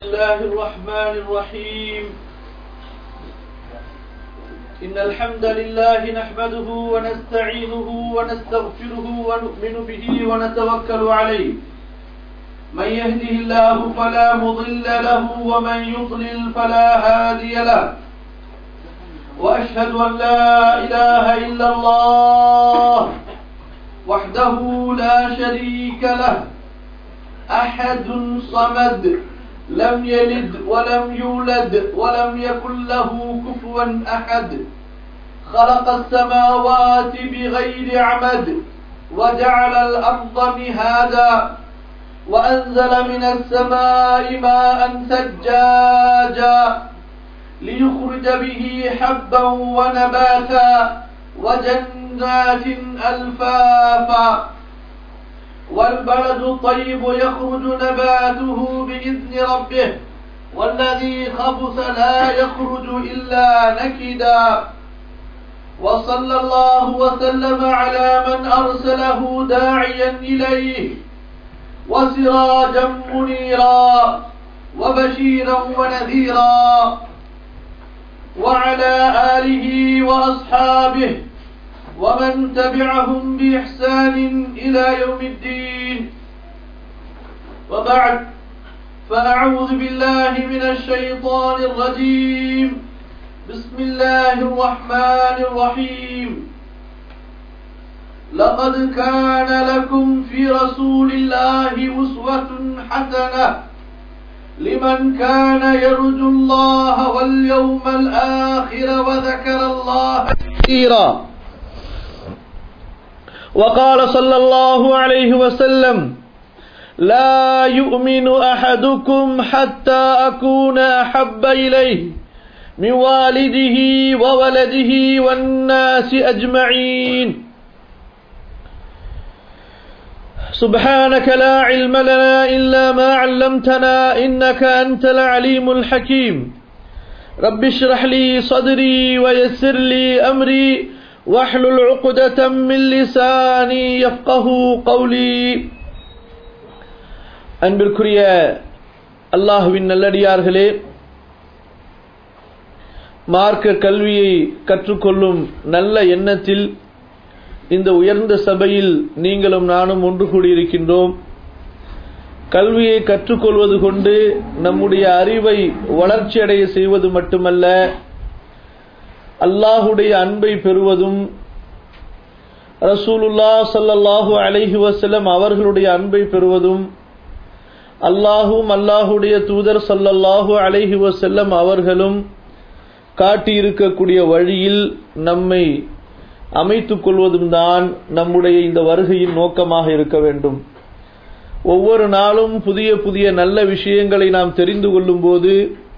الله الرحمن الرحيم. إن الحمد لله نحمده ونستعينه ونستغفره ونؤمن به ونتوكل عليه. من يهده الله فلا مضل له ومن يضلل فلا هادي له. وأشهد أن لا إله إلا الله وحده لا شريك له أحد صمد لم يلد ولم يولد ولم يكن له كفوا أحد. خلق السماوات بغير عمد وجعل الأرض مهادا وأنزل من السماء ماء ثجاجا ليخرج به حبا ونباتا وجنات ألفافا. والبلد الطيب يخرج نباته بإذن ربه والذي خبث لا يخرج إلا نكدا. وصلى الله وسلم على من أرسله داعيا إليه وسراجا منيرا وبشيرا ونذيرا وعلى آله وأصحابه ومن تبعهم بإحسان إلى يوم الدين. وبعد، فأعوذ بالله من الشيطان الرجيم. بسم الله الرحمن الرحيم. لقد كان لكم في رسول الله أسوة حسنة لمن كان يرجو الله واليوم الآخر وذكر الله كثيرا. وقال صلى الله عليه وسلم: لا يؤمن أحدكم حتى أكون أحب إليه من والده وولده والناس أجمعين. سبحانك لا علم لنا إلا ما علمتنا إنك أنت العليم الحكيم. رب اشرح لي صدري ويسر لي أمري واحلل عقدة من لساني يفقهوا قولي. அன்பிற்குரிய அல்லாஹ்வின் நல்லடியார்களே, மார்க்க கல்வியை கற்றுக்கொள்ளும் நல்ல எண்ணத்தில் இந்த உயர்ந்த சபையில் நீங்களும் நானும் ஒன்று கூடியிருக்கின்றோம். கல்வியை கற்றுக்கொள்வது கொண்டு நம்முடைய அறிவை வளர்ச்சியடைய செய்வது மட்டுமல்ல, அல்லாஹுடைய அன்பை பெறுவதும் ரசூலுல்லாஹ் ஸல்லல்லாஹு அலைஹி வஸல்லம் அவர்களுடைய அன்பை பெறுவதும் அல்லாஹும் அல்லாஹுடைய தூதர் ஸல்லல்லாஹு அலைஹி வஸல்லம் அவர்களும் காட்டியிருக்கக்கூடிய வழியில் நம்மை அமைத்துக் கொள்வதும் தான் நம்முடைய இந்த வருகையின் நோக்கமாக இருக்க வேண்டும். ஒவ்வொரு நாளும் புதிய புதிய நல்ல விஷயங்களை நாம் தெரிந்து கொள்ளும் போது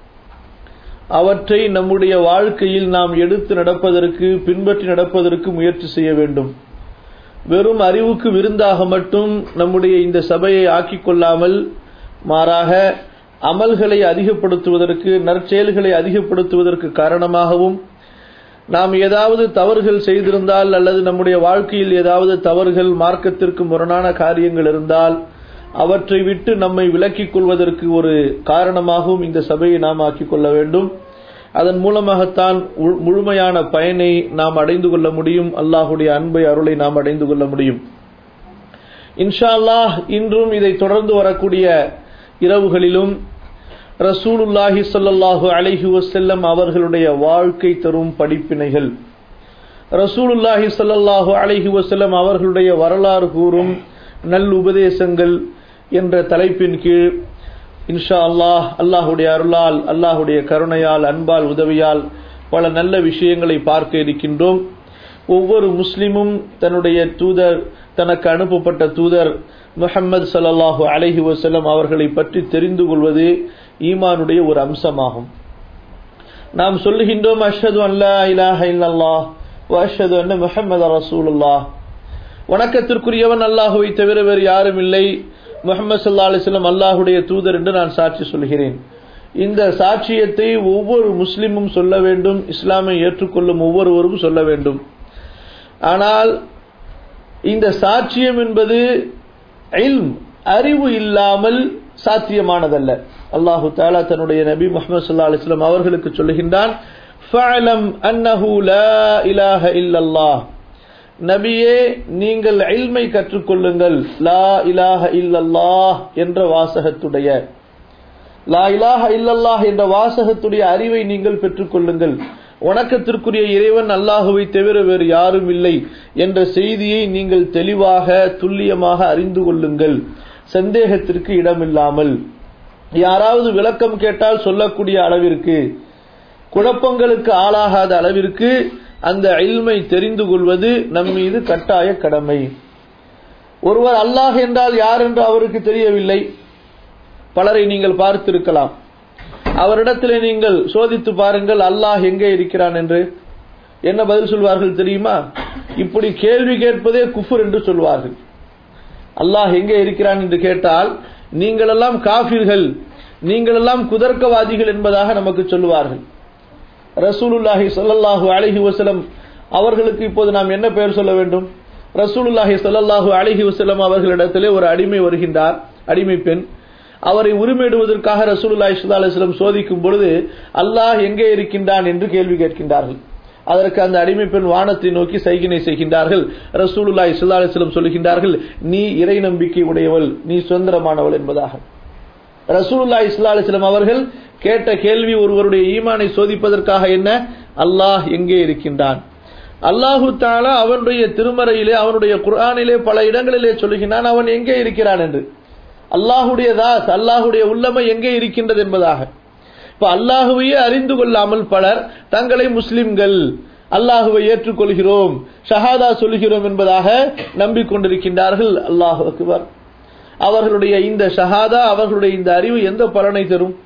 அவற்றை நம்முடைய வாழ்க்கையில் நாம் எடுத்து நடப்பதற்கு, பின்பற்றி நடப்பதற்கு முயற்சி செய்ய வேண்டும். வெறும் அறிவுக்கு விருந்தாக மட்டும் நம்முடைய இந்த சபையை ஆக்கிக் கொள்ளாமல், மாறாக அமல்களை அதிகப்படுத்துவதற்கு, நற்செயல்களை அதிகப்படுத்துவதற்கு காரணமாகவும், நாம் ஏதாவது தவறுகள் செய்திருந்தால் அல்லது நம்முடைய வாழ்க்கையில் ஏதாவது தவறுகள், மார்க்கத்திற்கு முரணான காரியங்கள் இருந்தால் அவற்றை விட்டு நம்மை விலக்கிக் கொள்வதற்கு ஒரு காரணமாகவும் இந்த சபையை நாம் ஆக்கிக் கொள்ள வேண்டும். அதன் மூலமாகத்தான் முழுமையான பயனை நாம் அடைந்து கொள்ள முடியும். அல்லாஹுடைய அன்பை, அருளை நாம் அடைந்து கொள்ள முடியும். இன்ஷா அல்லாஹ் இன்றும் இதை தொடர்ந்து வரக்கூடிய இரவுகளிலும் ரசூலுல்லாஹி ஸல்லல்லாஹு அலைஹி வஸல்லம் அவர்களுடைய வாழ்க்கை தரும் படிப்பினைகள், ரசூலுல்லாஹி ஸல்லல்லாஹு அலைஹி வஸல்லம் அவர்களுடைய வரலாறு கூறும் நல் உபதேசங்கள் என்ற தலைப்பின் கீழ் இன்ஷா அல்லாஹ் அல்லாஹுடைய அருளால், அல்லாஹுடைய கருணையால், அன்பால், உதவியால் பல நல்ல விஷயங்களை பார்க்க இருக்கின்றோம். ஒவ்வொரு முஸ்லிமும் தன்னுடைய தூதர், தனக்கு அனுப்பப்பட்ட தூதர் முஹம்மது ஸல்லல்லாஹு அலைஹி வஸல்லம் அவர்களை பற்றி தெரிந்து கொள்வது ஈமானுடைய ஒரு அம்சமாகும். நாம் சொல்லுகின்றோம், அஷ்ஹது அன் லா இலாஹ இல்லல்லாஹ் வ அஷ்ஹது அன்ன முஹம்மதர் ரசூலுல்லாஹ். வணக்கத்திற்குரியவன் அல்லாஹுவை தவிர வேறு யாரும் இல்லை, முஹம்மது ஸல்லல்லாஹு அலைஹி வஸல்லம் அல்லாஹுடைய தூதர் என்று நான் சாட்சி சொல்கிறேன். இந்த சாட்சியத்தை ஒவ்வொரு முஸ்லிமும் சொல்ல வேண்டும், இஸ்லாமை ஏற்றுக்கொள்ளும் ஒவ்வொருவரும் சொல்ல வேண்டும். ஆனால் இந்த சாட்சியம் என்பது இல்ம், அறிவு இல்லாமல் சாத்தியமானதல்ல. அல்லாஹு தஆலா தன்னுடைய நபி முஹம்மது ஸல்லல்லாஹு அலைஹி வஸல்லம் அவர்களுக்கு சொல்லுகின்றான், ஃபஅலம் அன்னஹு லா இலாஹ இல்லல்லாஹ், நபியே நீங்கள் இல்மை கற்றுக்கொள்ளுங்கள், லா இலாஹ இல்லல்லாஹ் என்ற வாசகத்துடைய, லா இலாஹ இல்லல்லாஹ் என்ற வாசகத்துடைய அறிவை நீங்கள் பெற்றுக்கொள்ளுங்கள். வணக்கத்திற்குரிய இறைவன் அல்லாஹுவை தவிர வேறு யாரும் இல்லை என்ற செய்தியை நீங்கள் தெளிவாக துல்லியமாக அறிந்து கொள்ளுங்கள், சந்தேகத்திற்கு இடமில்லாமல். யாராவது விளக்கம் கேட்டால் சொல்லக்கூடிய அளவிற்கு, குழப்பங்களுக்கு ஆளாகாத அளவிற்கு அந்த இல்மை தெரிந்து கொள்வது நம் மீது கட்டாய கடமை. ஒருவர் அல்லாஹ் என்றால் யார் என்று அவருக்கு தெரியவில்லை. பலரை நீங்கள் பார்த்திருக்கலாம். அவரிடத்திலே நீங்கள் சோதித்து பாருங்கள், அல்லாஹ் எங்கே இருக்கிறான் என்று. என்ன பதில் சொல்வார்கள் தெரியுமா? இப்படி கேள்வி கேட்பதே குஃபர் என்று சொல்வார்கள். அல்லாஹ் எங்கே இருக்கிறான் என்று கேட்டால் நீங்களெல்லாம் காஃபிர்கள், நீங்களெல்லாம் குதர்க்கவாதிகள் என்பதாக நமக்கு சொல்லுவார்கள். ரசூலுல்லாஹி ஸல்லல்லாஹு அலைஹி வஸல்லம் அவர்களுக்கு இப்போது நாம் என்ன பெயர் சொல்ல வேண்டும்? ரசூலுல்லாஹி ஸல்லல்லாஹு அலைஹி வஸல்லம் அவர்களிடத்திலே ஒரு அடிமை வருகின்றார், அடிமை பெண். அவரை உரிமையிடுவதற்காக ரசூலுல்லாஹி ஸல்லல்லாஹு அலைஹி வஸல்லம் சோதிக்கும் பொழுது அல்லாஹ் எங்கே இருக்கின்றான் என்று கேள்வி கேட்கின்றார்கள். அதற்கு அந்த அடிமை பெண் வானத்தை நோக்கி சைகினை செய்கின்றார்கள். ரசூலுல்லாஹி ஸல்லல்லாஹு அலைஹி வஸல்லம் சொல்லுகின்றார்கள், நீ இறை நம்பிக்கை உடையவள், நீ சுதந்திரமானவள் என்பதாக. ரசூலுல்லாஹி ஸல்லல்லாஹு அலைஹி வஸல்லம் அவர்கள் கேட்ட கேள்வி ஒருவருடைய ஈமானை சோதிப்பதற்காக என்ன? அல்லாஹ் எங்கே இருக்கின்றான். அல்லாஹு தஆலா அவனுடைய திருமறையிலே, அவனுடைய குர்ஆனிலே பல இடங்களிலே சொல்லுகிறான் அவன் எங்கே இருக்கிறான் என்று. அல்லாஹுடைய தாஸ், அல்லாஹுடைய உள்ளமை எங்கே இருக்கின்றது என்பதாக. இப்ப அல்லாஹுவையே அறிந்து கொள்ளாமல் பலர் தங்களை முஸ்லிம்கள், அல்லாஹுவை ஏற்றுக்கொள்கிறோம், ஷஹாதா சொல்கிறோம் என்பதாக நம்பிக்கொண்டிருக்கின்றார்கள். அல்லாஹு அக்பர். அவர்களுடைய இந்த ஷஹாதா, அவர்களுடைய இந்த அறிவு எந்த பலனை தரும்?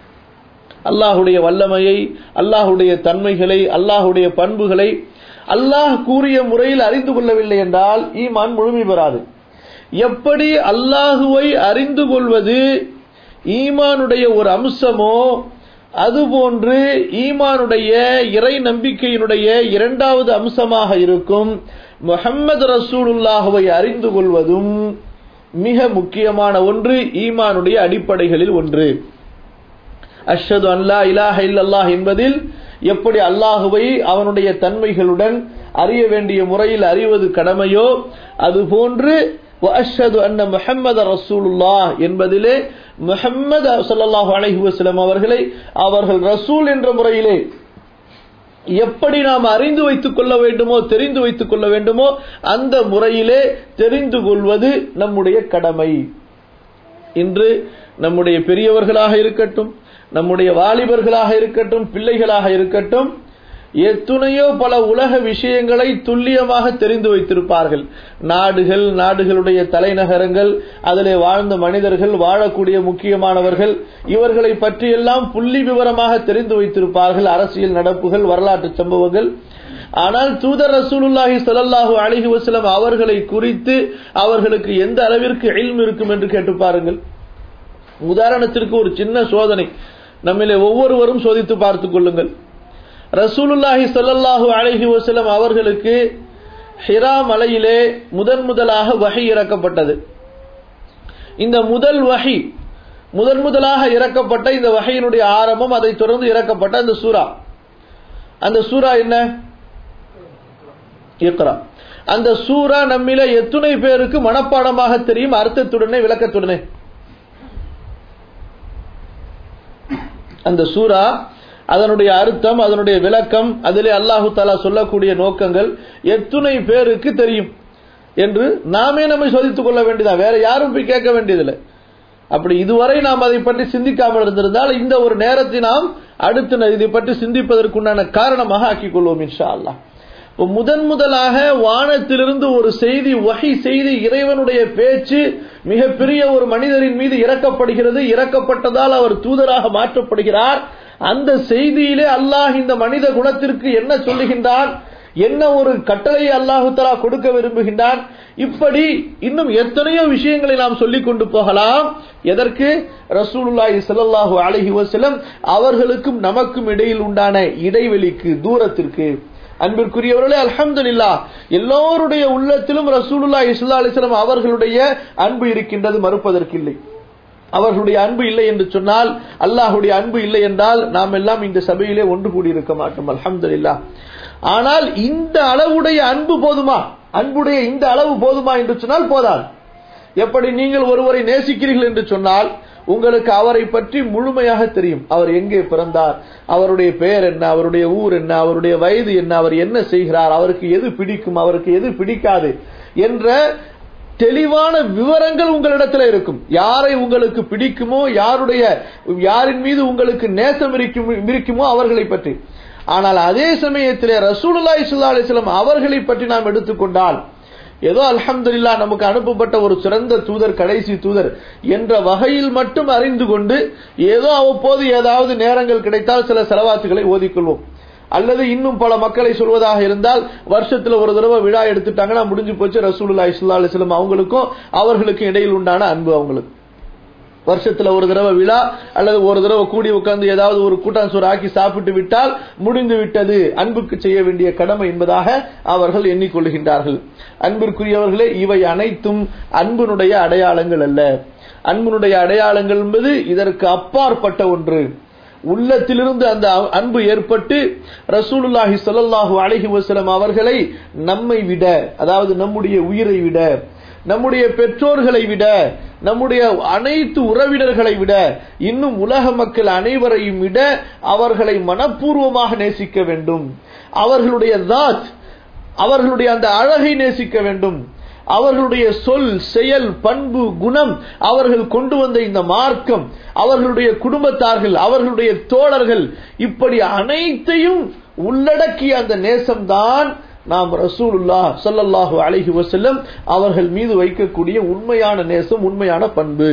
அல்லாஹுடைய வல்லமையை, அல்லாஹுடைய தன்மைகளை, அல்லாஹுடைய பண்புகளை அல்லாஹ் கூறிய முறையில் அறிந்து கொள்ளவில்லை என்றால் ஈமான் முழுமை பெறாது. எப்படி அல்லாஹுவை அறிந்து கொள்வது ஈமானுடைய ஒரு அம்சமோ, அதுபோன்று ஈமானுடைய இறை நம்பிக்கையினுடைய இரண்டாவது அம்சமாக இருக்கும் முஹம்மது ரசூலுல்லாஹுவை அறிந்து கொள்வதும் மிக முக்கியமான ஒன்று, ஈமானுடைய அடிப்படைகளில் ஒன்று. அஷ்ஹது அன் லா இலாஹ இல்லல்லாஹ் என்பதில் எப்படி அல்லாஹுவை அவனுடைய தன்மைகளுடன் அறிய வேண்டிய முறையில் அறிவது கடமையோ, அதுபோன்று வஅஷ்ஹது அன்ன முஹம்மத ரசூலுல்லாஹ் என்பதிலே முஹம்மது ஸல்லல்லாஹு அலைஹி வஸல்லம் அவர்களை அவர்கள் ரசூல் என்ற முறையிலே எப்படி நாம் அறிந்து வைத்துக் கொள்ள வேண்டுமோ, தெரிந்து வைத்துக் கொள்ள வேண்டுமோ, அந்த முறையிலே தெரிந்து கொள்வது நம்முடைய கடமை. இன்று நம்முடைய பெரியவர்களாக இருக்கட்டும், நம்முடைய வாலிபர்களாக இருக்கட்டும், பிள்ளைகளாக இருக்கட்டும், எத்துணையோ பல உலக விஷயங்களை துல்லியமாக தெரிந்து வைத்திருப்பார்கள். நாடுகள், நாடுகளுடைய தலைநகரங்கள், அதிலே வாழ்ந்த மனிதர்கள், வாழக்கூடிய முக்கியமானவர்கள், இவர்களை பற்றியெல்லாம் புள்ளி விவரமாக தெரிந்து வைத்திருப்பார்கள், அரசியல் நடப்புகள், வரலாற்று சம்பவங்கள். ஆனால் தூதர் ரசூலுல்லாஹி ஸல்லல்லாஹு அலைஹி வஸல்லம் அவர்களை குறித்து அவர்களுக்கு எந்த அளவிற்கு இல்ம் இருக்கும் என்று கேட்டு பாருங்கள். உதாரணத்திற்கு ஒரு சின்ன சோதனை நம்மிலே ஒவ்வொருவரும் சோதித்து பார்த்துக் கொள்ளுங்கள். ரசூலுல்லாஹி ஸல்லல்லாஹு அலைஹி வஸல்லம் அவர்களுக்கு ஹிரா மலையிலே முதலாக வஹி இறக்கப்பட்டது. இந்த முதலாக இறக்கப்பட்ட இந்த வஹியினுடைய ஆரம்பம், அதை தொடர்ந்து இறக்கப்பட்ட அந்த சூரா, அந்த சூரா என்ன? இக்ரா. அந்த சூரா நம்மிலே எத்தனை பேருக்கு மனப்பாடமாக தெரியும், அர்த்தத்துடனே விளக்கத்துடனே? அந்த சூரா, அதனுடைய அர்த்தம், அதனுடைய விளக்கம், அதிலே அல்லாஹு தஆலா சொல்லக்கூடிய நோக்கங்கள் எத்தனை பேருக்கு தெரியும் என்று நாமே நம்மை சோதித்துக் கொள்ள வேண்டியதா, வேற யாரும் போய் கேட்க வேண்டியதில்லை. அப்படி இதுவரை நாம் அதை பற்றி சிந்திக்காமல் இருந்திருந்தால் இந்த ஒரு நேரத்தை நாம் அடுத்து இதை பற்றி சிந்திப்பதற்குண்டான காரணமாக ஆக்கிக் கொள்வோம் இன்ஷா அல்லாஹ். முதலாக வானத்திலிருந்து ஒரு செய்தி, வஹி செய்தி, இறைவனுடைய பேச்சு மிகப்பெரிய ஒரு மனிதரின் மீது இறக்கப்படுகிறது. இறக்கப்பட்டதால் அவர் தூதராக மாற்றப்படுகிறார். அந்த செய்தியிலே அல்லாஹ் இந்த மனித குலத்திற்கு என்ன சொல்லுகின்றான், என்ன ஒரு கட்டளையை அல்லாஹு தஆலா கொடுக்க விரும்புகின்றான், இப்படி இன்னும் எத்தனையோ விஷயங்களை நாம் சொல்லிக் கொண்டு போகலாம். எதற்கு? ரசூலுல்லாஹி ஸல்லல்லாஹு அலைஹி வஸல்லம் அவர்களுக்கும் நமக்கும் இடையில் உண்டான இடைவெளிக்கு, தூரத்திற்கு. அன்பிற்குரியவர்களே, அல்ஹம்துலில்லாஹ், எல்லோருடைய உள்ளத்திலும் ரசூலுல்லாஹி ஸல்லல்லாஹு அலைஹி வஸல்லம் அவர்களுடைய அன்பு இருக்கின்றது, மறுப்பதற்கில்லை. அவர்களுடைய அன்பு இல்லை என்று சொன்னால், அல்லாஹ்வுடைய அன்பு இல்லை என்றால் நாம் எல்லாம் இந்த சபையிலே ஒன்று கூடியிருக்க மாட்டோம். அல்ஹம்துலில்லாஹ். ஆனால் இந்த அளவுடைய அன்பு போதுமா? அன்புடைய இந்த அளவு போதுமா என்று சொன்னால் போதாது. எப்படி நீங்கள் ஒருவரை நேசிக்கிறீர்கள் என்று சொன்னால் உங்களுக்கு அவரை பற்றி முழுமையாக தெரியும். அவர் எங்கே பிறந்தார், அவருடைய பெயர் என்ன, அவருடைய ஊர் என்ன, அவருடைய வயது என்ன, அவர் என்ன செய்கிறார், அவருக்கு எது பிடிக்கும், அவருக்கு எது பிடிக்காது என்ற தெளிவான விவரங்கள் உங்களிடத்தில் இருக்கும். யாரை உங்களுக்கு பிடிக்குமோ, யாரின் மீது உங்களுக்கு நேசம் இருக்குமோ அவர்களை பற்றி. ஆனால் அதே சமயத்திலே ரசூலுல்லாஹி ஸல்லல்லாஹு அலைஹி வஸல்லம் அவர்களை பற்றி நாம் எடுத்துக்கொண்டால், ஏதோ அல்ஹம்துலில்லாஹ் நமக்கு அனுப்பப்பட்ட ஒரு சிறந்த தூதர், கடைசி தூதர் என்ற வகையில் மட்டும் அறிந்து கொண்டு ஏதோ அவ்வப்போது ஏதாவது நேரங்கள் கிடைத்தால் சில ஸலவாத்துகளை ஓதிக்கொள்வோம். அல்லது இன்னும் பல மக்களை சொல்வதாக இருந்தால் வருஷத்துல ஒரு தடவை விழா எடுத்துட்டாங்கன்னா முடிஞ்சு போச்சு. ரசூலுல்லாஹி ஸல்லல்லாஹு அலைஹி வஸல்லம் அவங்களுக்கும் அவர்களுக்கும் இடையில் உண்டான அன்பு அவங்களுக்கு வருஷத்துல ஒரு தடவை விழா அல்லது ஒரு தடவை கூடி உட்கார்ந்து ஏதாவது ஒரு கூட்டாஞ்சோறு ஆக்கி சாப்பிட்டு விட்டால் முடிந்து விட்டது, அன்புக்கு செய்ய வேண்டிய கடமை என்பதாக அவர்கள் எண்ணிக்கொள்கின்றார்கள். அன்பிற்குரியவர்களே, இவை அனைத்தும் அன்பினுடைய அடையாளங்கள் அல்ல. அன்பினுடைய அடையாளங்கள் என்பது இதற்கு அப்பாற்பட்ட ஒன்று. உள்ளத்திலிருந்து அந்த அன்பு ஏற்பட்டு ரசூலுல்லாஹி ஸல்லல்லாஹு அலைஹி வஸல்லம் அவர்களை நம்மை விட, அதாவது நம்முடைய உயிரை விட, நம்முடைய பெற்றோர்களை விட, நம்முடைய அனைத்து உறவினர்களை விட, இன்னும் உலக மக்கள் அனைவரையும் விட அவர்களை மனப்பூர்வமாக நேசிக்க வேண்டும். அவர்களுடைய தாத், அவர்களுடைய அந்த அழகை நேசிக்க வேண்டும். அவர்களுடைய சொல், செயல், பண்பு, குணம், அவர்கள் கொண்டு வந்த இந்த மார்க்கம், அவர்களுடைய குடும்பத்தார்கள், அவர்களுடைய தோழர்கள், இப்படி அனைத்தையும் உள்ளடக்கிய அந்த நேசம்தான் நாம் ரசூலுல்லாஹ் ஸல்லல்லாஹு அலைஹி வஸல்லம் அவர்கள் மீது வைக்கக்கூடிய உண்மையான நேசம், உண்மையான பண்பு.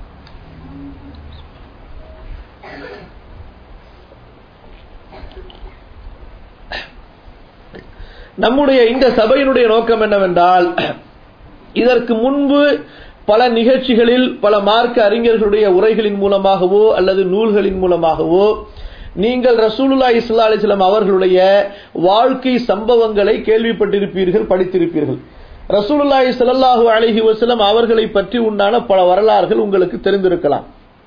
நம்முடைய இந்த சபையினுடைய நோக்கம் என்னவென்றால், இதற்கு முன்பு பல நிகழ்ச்சிகளில் பல மார்க்க அறிஞர்களுடைய உரைகளின் மூலமாகவோ அல்லது நூல்களின் மூலமாகவோ நீங்கள் ரசூலுல்லாஹி ஸல்லல்லாஹு அலைஹி வஸல்லம் அவர்களுடைய வாழ்க்கை சம்பவங்களை கேள்விப்பட்டிருப்பீர்கள், படித்திருப்பீர்கள். ரசூலுல்லாஹி ஸல்லல்லாஹு அலைஹி வஸல்லம் அவர்களை பற்றி உண்டான பல வரலாறுகள் உங்களுக்கு தெரிந்திருக்கலாம்.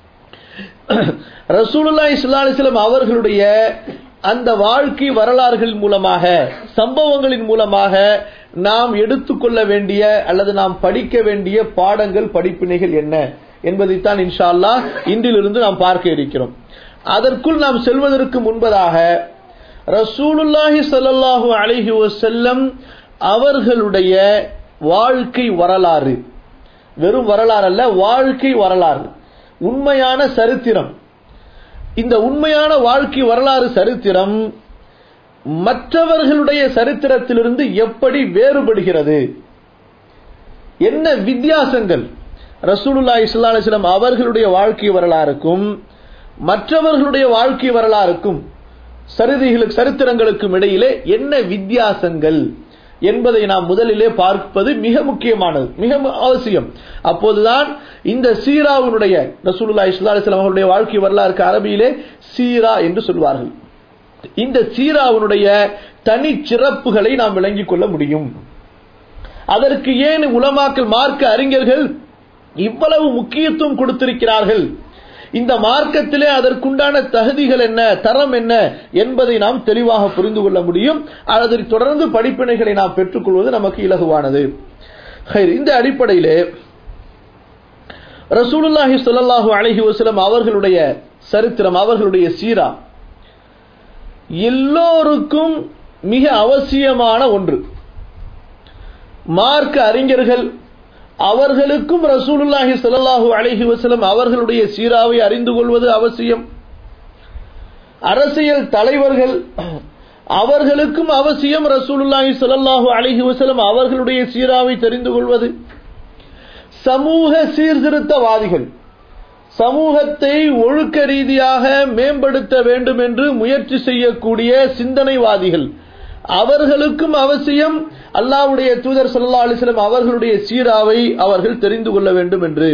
ரசூலுல்லாஹி ஸல்லல்லாஹு அலைஹி வஸல்லம் அவர்களுடைய அந்த வாழ்க்கை வரலாறுகள் மூலமாக, சம்பவங்களின் மூலமாக நாம் எடுத்துக்கொள்ள வேண்டிய அல்லது நாம் படிக்க வேண்டிய பாடங்கள், படிப்பினைகள் என்ன என்பதைத்தான் இன்ஷா அல்லாஹ் இன்றிலிருந்து நாம் பார்க்க இருக்கிறோம். அதற்குள் நாம் செல்வதற்கு முன்பதாக ரசூலுல்லாஹி ஸல்லல்லாஹு அலைஹி வஸல்லம் அவர்களுடைய வாழ்க்கை வரலாறு, வெறும் வரலாறு அல்ல, வாழ்க்கை வரலாறு, உண்மையான சரித்திரம். இந்த உண்மையான வாழ்க்கை வரலாறு சரித்திரம் மற்றவர்களுடைய சரித்திரத்திலிருந்து எப்படி வேறுபடுகிறது, என்ன வித்தியாசங்கள் ரசூலுல்லாஹி ஸல்லல்லாஹு அலைஹி வஸல்லம் அவர்களுடைய வாழ்க்கை வரலாறுக்கும் மற்றவர்களுடைய வாழ்க்கை வரலாறுக்கும் சரித்திரங்களுக்கும் இடையிலே என்ன வித்தியாசங்கள் என்பதை நாம் முதலிலே பார்ப்பது மிக முக்கியமானது, மிக அவசியம். அப்போதுதான் இந்த சீராவுடைய, ரசூலுல்லாஹி ஸல்லல்லாஹு அலைஹி வஸல்லம் அவர்களுடைய வாழ்க்கை வரலாறுக்கு அரபியிலே சீரா என்று சொல்வார்கள். இந்த சீராவுடைய தனி சிறப்புகளை நாம் விளங்கிக் கொள்ள முடியும். அதற்கு ஏன் உலமாக்கள், மார்க்க அறிஞர்கள் இவ்வளவு முக்கியத்துவம் கொடுத்திருக்கிறார்கள், இந்த மார்க்கத்திலே அதற்குண்டான தகுதிகள் என்ன, தரம் என்ன என்பதை நாம் தெளிவாக புரிந்து கொள்ள முடியும். அதை தொடர்ந்து படிப்பினைகளை நாம் பெற்றுக்கொள்வது நமக்கு இலகுவானது. இந்த அடிப்படையிலே ரசூலுல்லாஹி ஸல்லல்லாஹு அலைஹி வஸல்லம் அவர்களுடைய சரித்திரம், அவர்களுடைய சீரா எல்லோருக்கும் மிக அவசியமான ஒன்று. மார்க்க அறிஞர்கள் அவர்களுக்கும் ரசூலுல்லாஹி ஸல்லல்லாஹு அலைஹி வஸல்லம் அவர்களுடைய சீராவை அறிந்து கொள்வது அவசியம். அரசியல் தலைவர்கள் அவர்களுக்கும் அவசியம் ரசூலுல்லாஹி ஸல்லல்லாஹு அலைஹி வஸல்லம் அவர்களுடைய சீராவை தெரிந்து கொள்வது. சமூக சீர்திருத்தவாதிகள், சமூகத்தை ஒழுக்க ரீதியாக மேம்படுத்த வேண்டும் என்று முயற்சி செய்யக்கூடிய சிந்தனைவாதிகள், அவர்களுக்கும் அவசியம் அல்லாஹ்வுடைய தூதர் ஸல்லல்லாஹு அலைஹி வஸல்லம் அவர்களுடைய சீராவை அவர்கள் தெரிந்து கொள்ள வேண்டும் என்று.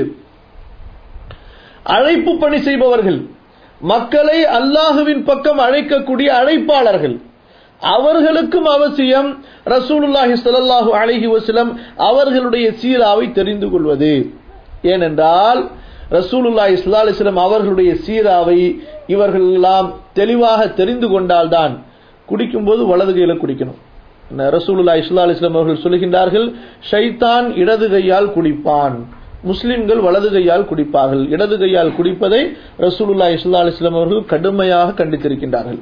அழைப்பு பணி செய்பவர்கள், மக்களை அல்லாஹ்வின் பக்கம் அழைக்கக்கூடிய அழைப்பாளர்கள், அவர்களுக்கும் அவசியம் ரசூலுல்லாஹி ஸல்லல்லாஹு அலைஹி வஸல்லம் அவர்களுடைய சீராவை தெரிந்து கொள்வது. ஏனென்றால் ரசூலுல்லாஹி ஸல்லல்லாஹு அலைஹி வஸல்லம் அவர்களுடைய சீராவை இவர்கள் எல்லாம் தெளிவாக தெரிந்து கொண்டால்தான் குடிக்கும்போது வலது கையில குடிக்கணும். ரசூலுல்லாஹி ஸல்லல்லாஹு அலைஹி வஸல்லம் அவர்கள் சொல்கின்றார்கள், ஷைத்தான் இடது கையால் குடிப்பான், முஸ்லிம்கள் வலது கையால் குடிப்பார்கள். இடது கையால் குடிப்பதை ரசூலுல்லாஹி ஸல்லல்லாஹு அலைஹி வஸல்லம் அவர்கள் கடுமையாக கண்டித்திருக்கின்றார்கள்.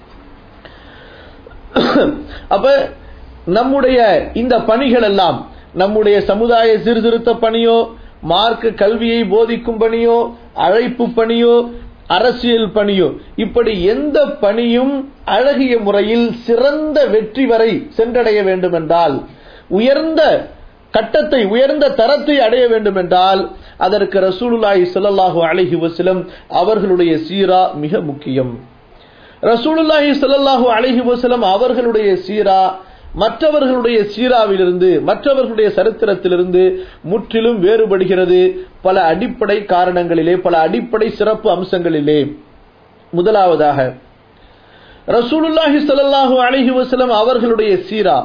அப்ப நம்முடைய இந்த பணிகள் எல்லாம், நம்முடைய சமுதாய சீர்திருத்த பணியோ, மார்க்க கல்வியை போதிக்கும் பணியோ, அழைப்பு பணியோ, அரசியல் பணியோ, இப்படி எந்த பணியும் அழகிய முறையில் சிறந்த வெற்றி வரை சென்றடைய வேண்டும் என்றால், உயர்ந்த கட்டத்தை, உயர்ந்த தரத்தை அடைய வேண்டும் என்றால், அதற்கு ரசூலுல்லாஹி ஸல்லல்லாஹு அலைஹி வஸல்லம் அவர்களுடைய சீரா மிக முக்கியம். ரசூலுல்லாஹி ஸல்லல்லாஹு அலைஹி வஸல்லம் அவர்களுடைய சீரா மற்றவர்களுடைய சீராவிலிருந்து, மற்றவர்களுடைய சரித்திரத்திலிருந்து முற்றிலும் வேறுபடுகிறது பல அடிப்படை காரணங்களிலே, பல அடிப்படை சிறப்பு அம்சங்களிலே. முதலாவதாக ரசூலுல்லாஹி ஸல்லல்லாஹு அலைஹி வஸல்லம் அவர்களுடைய சீரா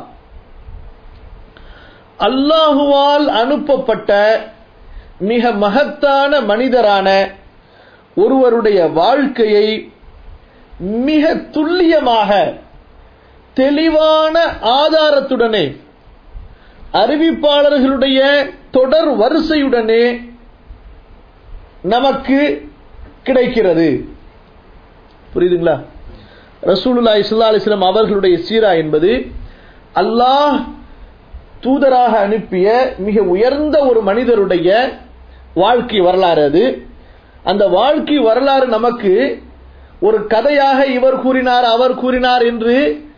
அல்லாஹுவால் அனுப்பப்பட்ட மிக மகத்தான மனிதரான ஒருவருடைய வாழ்க்கையை மிக துல்லியமாக, தெளிவான ஆதாரத்துடனே, அறிவிப்பாளர்களுடைய தொடர் வரிசையுடனே நமக்கு கிடைக்கிறது. புரியுதுங்களா? ரசூலுல்லாஹி ஸல்லல்லாஹு அலைஹி வஸல்லம் அவர்களுடைய சீரா என்பது அல்லாஹ் தூதராக அனுப்பிய மிக உயர்ந்த ஒரு மனிதருடைய வாழ்க்கை வரலாறு. அது அந்த வாழ்க்கை வரலாறு நமக்கு ஒரு கதையாக இவர் கூறினார், அவர் கூறினார் என்று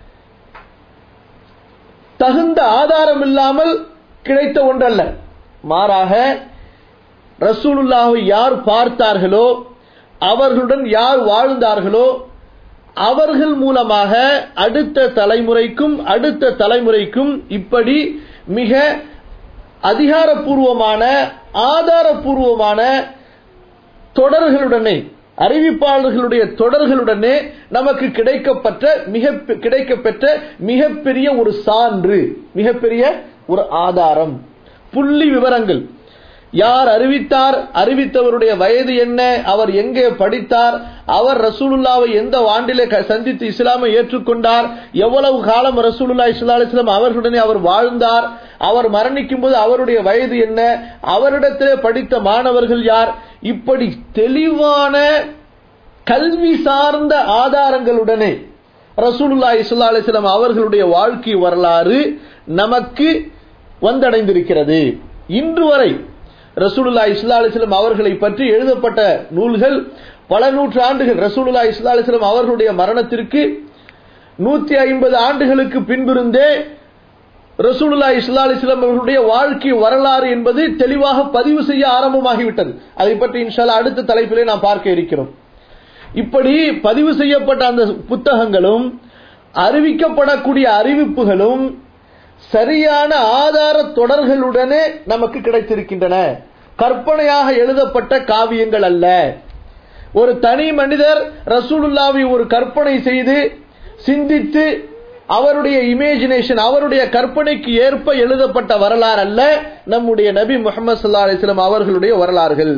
தகுந்த ஆதாரம் இல்லாமல் கிடைத்த ஒன்றல்ல. மாறாக ரசூலுல்லாஹை யார் பார்த்தார்களோ, அவர்களுடன் யார் வாழ்ந்தார்களோ, அவர்கள் மூலமாக அடுத்த தலைமுறைக்கும் அடுத்த தலைமுறைக்கும் இப்படி மிக அதிகாரப்பூர்வமான, ஆதாரப்பூர்வமான தொடர்களுடனே, அறிவிப்பாளர்களுடைய தொடர்களுடனே நமக்கு கிடைக்கப்பெற்ற மிகப்பெரிய ஒரு சான்று, மிகப்பெரிய ஒரு ஆதாரம், புள்ளி விவரங்கள். யார் அறிவித்தார், அறிவித்தவருடைய வயது என்ன, அவர் எங்கே படித்தார், அவர் ரசூலுல்லாவை எந்த ஆண்டிலே சந்தித்து இஸ்லாமை ஏற்றுக்கொண்டார், எவ்வளவு காலம் ரசூலுல்லாஹி ஸல்லல்லாஹு அலைஹி வஸல்லம் அவர்களுடனே அவர் வாழ்ந்தார், அவர் மரணிக்கும் போது அவருடைய வயது என்ன, அவரிடத்திலே படித்த மாணவர்கள் யார், இப்படி தெளிவான கல்வி சார்ந்த ஆதாரங்களுடனே ரசூலுல்லாஹி ஸல்லல்லாஹு அலைஹி வஸல்லம் அவர்களுடைய வாழ்க்கை வரலாறு நமக்கு வந்தடைந்திருக்கிறது. இன்று வரை ரசூலுல்லாஹி ஸல்லல்லாஹு அலைஹி வஸல்லம் அவர்களை பற்றி எழுதப்பட்ட நூல்கள் பல நூற்றாண்டுகள், ரசூலுல்லாஹி ஸல்லல்லாஹு அலைஹி வஸல்லம் அவர்களுடைய மரணத்திற்கு 150 ஆண்டுகளுக்கு பின்பிருந்தே ரசூலுல்லாஹி ஸல்லல்லாஹு அலைஹி வஸல்லம் அவர்களுடைய வாழ்க்கை வரலாறு என்பது தெளிவாக பதிவு செய்ய ஆரம்பமாகிவிட்டது. அதை பற்றி இன்ஷா அல்லாஹ் அடுத்த தலைப்பிலே நாம் பார்க்க இருக்கிறோம். இப்படி பதிவு செய்யப்பட்ட அந்த புத்தகங்களும், அறிவிக்கப்படக்கூடிய அறிவிப்புகளும் சரியான ஆதார தொடர்களுடனே நமக்கு கிடைத்திருக்கின்றன. கற்பனையாக எழுதப்பட்ட காவியங்கள் அல்ல. ஒரு தனி மனிதர் ரசூலுல்லாவை ஒரு கற்பனை செய்து சிந்தித்து அவருடைய இமேஜினேஷன், அவருடைய கற்பனைக்கு ஏற்ப எழுதப்பட்ட வரலாறு அல்ல நம்முடைய நபி முஹம்மது ஸல்லல்லாஹு அலைஹி வஸல்லம் அவர்களுடைய வரலாறுகள்.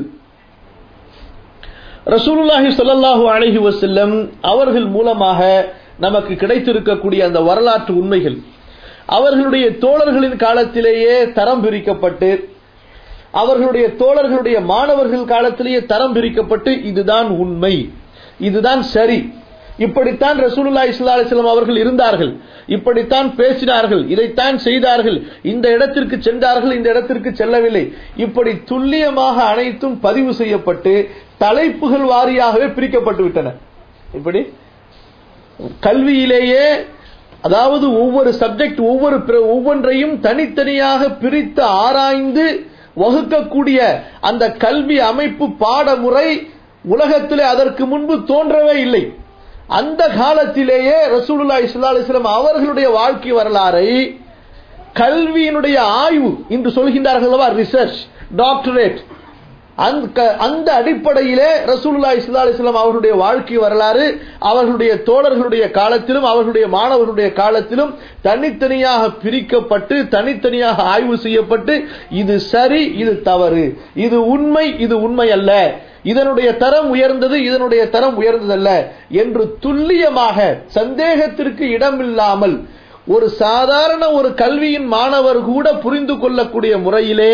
ரசூலுல்லாஹி ஸல்லல்லாஹு அலைஹி வஸல்லம் அவர்கள் மூலமாக நமக்கு கிடைத்திருக்கக்கூடிய அந்த வரலாற்று உண்மைகள் அவர்களுடைய தோழர்களின் காலத்திலேயே தரம் பிரிக்கப்பட்டு, அவர்களுடைய தோழர்களுடைய மாணவர்கள் காலத்திலேயே தரம் பிரிக்கப்பட்டு, இதுதான் உண்மை, இதுதான் சரி, இப்படித்தான் ரசூலுல்லாஹி ஸல்லல்லாஹு அலைஹி வஸல்லம் அவர்கள் இருந்தார்கள், இப்படித்தான் பேசினார்கள், இதைத்தான் செய்தார்கள், இந்த இடத்திற்கு சென்றார்கள், இந்த இடத்திற்கு செல்லவில்லை, இப்படி துல்லியமாக அனைத்தும் பதிவு செய்யப்பட்டு தலைப்புகள் வாரியாகவே பிரிக்கப்பட்டு விட்டன. இப்படி கல்வியிலேயே, அதாவது ஒவ்வொரு சப்ஜெக்ட், ஒவ்வொன்றையும் தனித்தனியாக பிரித்து ஆராய்ந்து வகுக்கக்கூடிய அந்த கல்வி அமைப்பு, பாடமுறை உலகத்திலே அதற்கு முன்பு தோன்றவே இல்லை. அந்த காலத்திலேயே ரசூலுல்லாஹி ஸல்லல்லாஹு அலைஹி வஸல்லம் அவர்களுடைய வாழ்க்கை வரலாறை கல்வியினுடைய ஆய்வு என்று சொல்கின்றார்கள், ரிசர்ச், டாக்டரேட், அந்த அடிப்படையிலே ரசூலுல்லாஹி ஸல்லல்லாஹு அலைஹி வஸல்லம் அவர்களுடைய வாழ்க்கை வரலாறு அவர்களுடைய தோழர்களுடைய காலத்திலும் அவர்களுடைய மாணவர்களுடைய காலத்திலும் தனித்தனியாக பிரிக்கப்பட்டு தனித்தனியாக ஆய்வு செய்யப்பட்டு இது சரி இது தவறு, இது உண்மை இது உண்மை அல்ல, இதனுடைய தரம் உயர்ந்தது இதனுடைய தரம் உயர்ந்ததல்ல என்று துல்லியமாக சந்தேகத்திற்கு இடமில்லாமல் ஒரு சாதாரண ஒரு கல்வியின் மாணவர் கூட புரிந்து கொள்ளக்கூடிய முறையிலே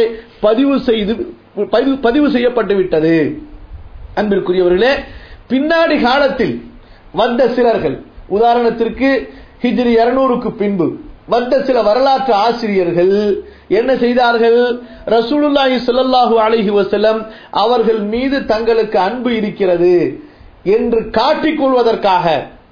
பதிவு செய்யப்பட்டு விட்டது. அன்பிற்குரியவர்களே, பின்னாடி காலத்தில் வந்த சிலர்கள், உதாரணத்திற்கு ஹிஜ்ரி 200க்கு பின்பு வந்த சில வரலாற்று ஆசிரியர்கள் என்ன செய்தார்கள்? ரசூலுல்லாஹி ஸல்லல்லாஹு அலைஹி வஸல்லம் அவர்கள் மீது தங்களுக்கு அன்பு இருக்கிறது என்று காட்டிக்கொள்வதற்காக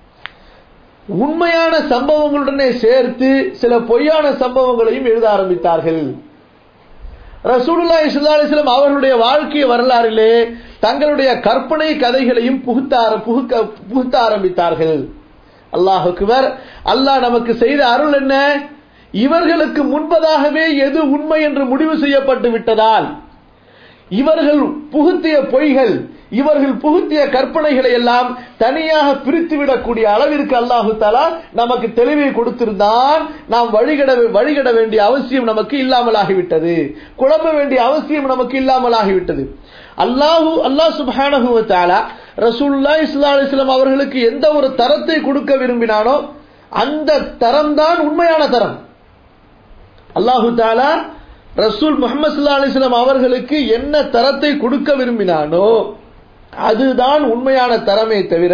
உண்மையான சம்பவங்களுடனே சேர்த்து சில பொய்யான சம்பவங்களையும் எழுத ஆரம்பித்தார்கள். ரசூலுல்லாஹி ஸல்லல்லாஹு அலைஹி வஸல்லம் அவர்களுடைய வாழ்க்கை வரலாறிலே தங்களுடைய கற்பனை கதைகளையும் புகுத்த ஆரம்பித்தார்கள். அல்லாஹ் அக்பர். அல்லாஹ் நமக்கு செய்த அருள் என்ன? இவர்களுக்கு முன்பதாகவே எது உண்மை என்று முடிவு செய்யப்பட்டு விட்டதால் இவர்கள் புகுத்திய பொய்கள், இவர்கள் புகுத்திய கற்பனைகளை எல்லாம் தனியாக பிரித்துவிடக்கூடிய அளவிற்கு அல்லாஹு தஆலா நமக்கு தெளிவை கொடுத்திருந்தான். நாம் வழிகட வேண்டிய அவசியம் நமக்கு இல்லாமல் ஆகிவிட்டது, குழம்ப வேண்டிய அவசியம் நமக்கு இல்லாமல் ஆகிவிட்டது. அல்லாஹ் சுப்ஹானஹு வ தஆலா ரசூலுல்லாஹி ஸல்லல்லாஹு அலைஹி வஸல்லம் அவர்களுக்கு எந்த ஒரு தரத்தை கொடுக்க விரும்பினானோ அந்த தரம் தான் உண்மையான தரம். அல்லாஹு தஆலா ரசூல் முஹம்மது ஸல்லல்லாஹு அலைஹி வஸல்லம் அவர்களுக்கு என்ன தரத்தை கொடுக்க விரும்பினானோ அதுதான் உண்மையான தரமே தவிர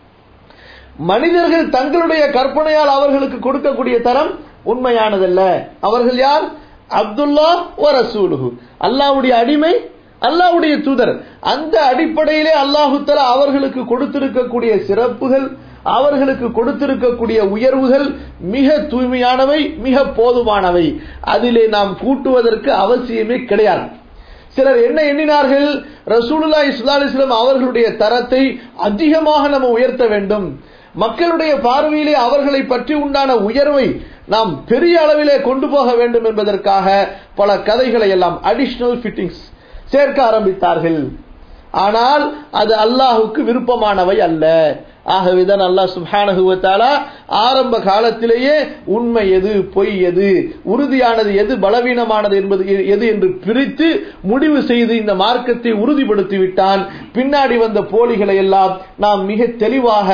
மனிதர்கள் தங்களுடைய கற்பனையால் அவர்களுக்கு கொடுக்கக்கூடிய தரம் உண்மையானதல்ல. அவர்கள் யார்? அப்துல்லாஹ் வ ரசூலுஹு, அல்லாஹ்வுடைய அடிமை, அல்லாஹ்வுடைய தூதர். அந்த அடிப்படையிலே அல்லாஹு தஆலா அவர்களுக்கு கொடுத்திருக்கக்கூடிய சிறப்புகள், அவர்களுக்கு கொடுத்திருக்கக்கூடிய உயர்வுகள் மிக தூய்மையானவை, மிக போதுமானவை. அதிலே நாம் கூட்டுவதற்கு அவசியமே கிடையாது. சிலர் என்ன எண்ணினார்கள்? ரசூலுல்லாஹி ஸல்லல்லாஹு அலைஹி வஸல்லம் அவர்களுடைய தரத்தை அதிகமாக நம்ம உயர்த்த வேண்டும், மக்களுடைய பார்வையிலே அவர்களை பற்றி உண்டான உயர்வை நாம் பெரிய அளவிலே கொண்டு போக வேண்டும் என்பதற்காக பல கதைகளை எல்லாம் அடிஷனல் ஃபிட்டிங்ஸ் சேர்க்க ஆரம்பித்தார்கள். ஆனால் அது அல்லாஹுக்கு விருப்பமானவை அல்ல. ஆகவேதான் அல்லாஹ் சுப்ஹானஹு வ தஆலா ஆரம்ப காலத்திலேயே உண்மை எது, பொய் எது, உறுதியானது எது, பலவீனமானது என்பது எது என்று பிரித்து முடிவு செய்து இந்த மார்க்கத்தை உறுதிப்படுத்தி விட்டான். பின்னாடி வந்த போலிகளை எல்லாம் நாம் மிக தெளிவாக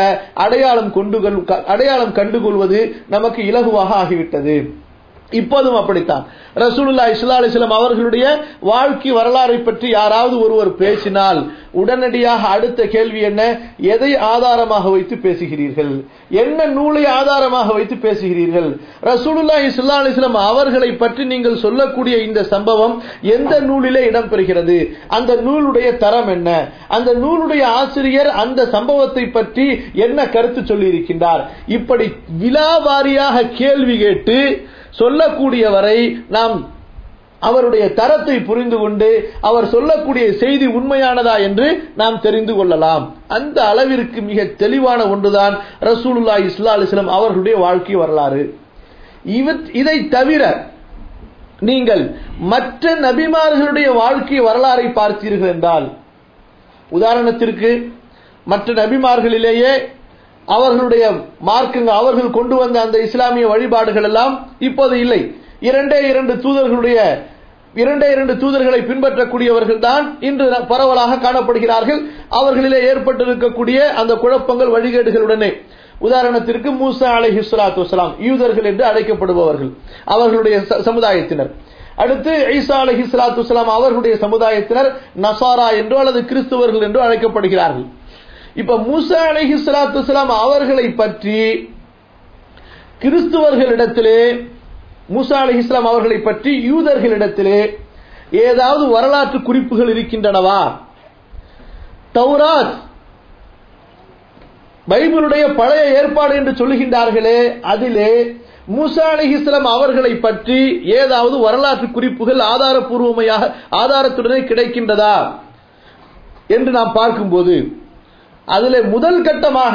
அடையாளம் கண்டுகொள்வது நமக்கு இலகுவாக ஆகிவிட்டது. இப்போதும் அப்படித்தான். ரசூலுல்லாஹி ஸல்லல்லாஹு அலைஹி வஸல்லம் அவர்களுடைய வாழ்க்கை வரலாறை பற்றி யாராவது ஒருவர் பேசினால் உடனடியாக அடுத்த கேள்வி என்ன? எதை ஆதாரமாக வைத்து பேசுகிறீர்கள்? என்ன நூலை ஆதாரமாக வைத்து பேசுகிறீர்கள்? ரசூலுல்லாஹி ஸல்லல்லாஹு அலைஹி வஸல்லம் அவர்களை பற்றி நீங்கள் சொல்லக்கூடிய இந்த சம்பவம் எந்த நூலிலே இடம்பெறுகிறது? அந்த நூலுடைய தரம் என்ன? அந்த நூலுடைய ஆசிரியர் அந்த சம்பவத்தை பற்றி என்ன கருத்து சொல்லி இருக்கின்றார்? இப்படி விலாவாரியாக கேள்வி கேட்டு சொல்லக்கூடியவரை நாம் அவருடைய தரத்தை புரிந்து கொண்டு அவர் சொல்லக்கூடிய செய்தி உண்மையானதா என்று நாம் தெரிந்து கொள்ளலாம். அந்த அளவிற்கு மிக தெளிவான ஒன்றுதான் ரசூலுல்லாஹி ஸல்லல்லாஹு அலைஹி வஸல்லம் அவர்களுடைய வாழ்க்கை வரலாறு. இதை தவிர நீங்கள் மற்ற நபிமார்களுடைய வாழ்க்கை வரலாறை பார்த்தீர்கள் என்றால், உதாரணத்திற்கு மற்ற நபிமார்களிலேயே அவர்களுடைய மார்க்கங்கள், அவர்கள் கொண்டு வந்த அந்த இஸ்லாமிய வழிபாடுகள் எல்லாம் இப்போது இல்லை. இரண்டே இரண்டு தூதர்களை பின்பற்றக்கூடியவர்கள் தான் இன்று பரவலாக காணப்படுகிறார்கள். அவர்களிலே ஏற்பட்டிருக்கக்கூடிய அந்த குழப்பங்கள், வழிகேடுகளுடனே, உதாரணத்திற்கு மூசா அலைஹிஸ்ஸலாத்து வஸ்ஸலாம் யூதர்கள் என்று அழைக்கப்படுபவர்கள், அவர்களுடைய சமுதாயத்தினர். அடுத்து ஈசா அலைஹிஸ்ஸலாத்து வஸ்ஸலாம் அவர்களுடைய சமுதாயத்தினர் நசாரா என்றோ அல்லது கிறிஸ்தவர்கள் என்றோ அழைக்கப்படுகிறார்கள். இப்ப மூசா அலைஹிஸ்ஸலாத்து வஸ்ஸலாம் அவர்களை பற்றி கிறிஸ்தவர்களிடத்திலே, மூசா அலைஹிஸ்ஸலாம் அவர்களை பற்றி யூதர்களிடத்திலே ஏதாவது வரலாற்று குறிப்புகள் இருக்கின்றனவா? தௌராத், பைபிளுடைய பழைய ஏற்பாடு என்று சொல்லுகின்றார்களே, அதிலே மூசா அலைஹிஸ்ஸலாம் அவர்களை பற்றி ஏதாவது வரலாற்று குறிப்புகள் ஆதாரத்துடனே கிடைக்கின்றதா என்று நாம் பார்க்கும்போது அதிலே முதல் கட்டமாக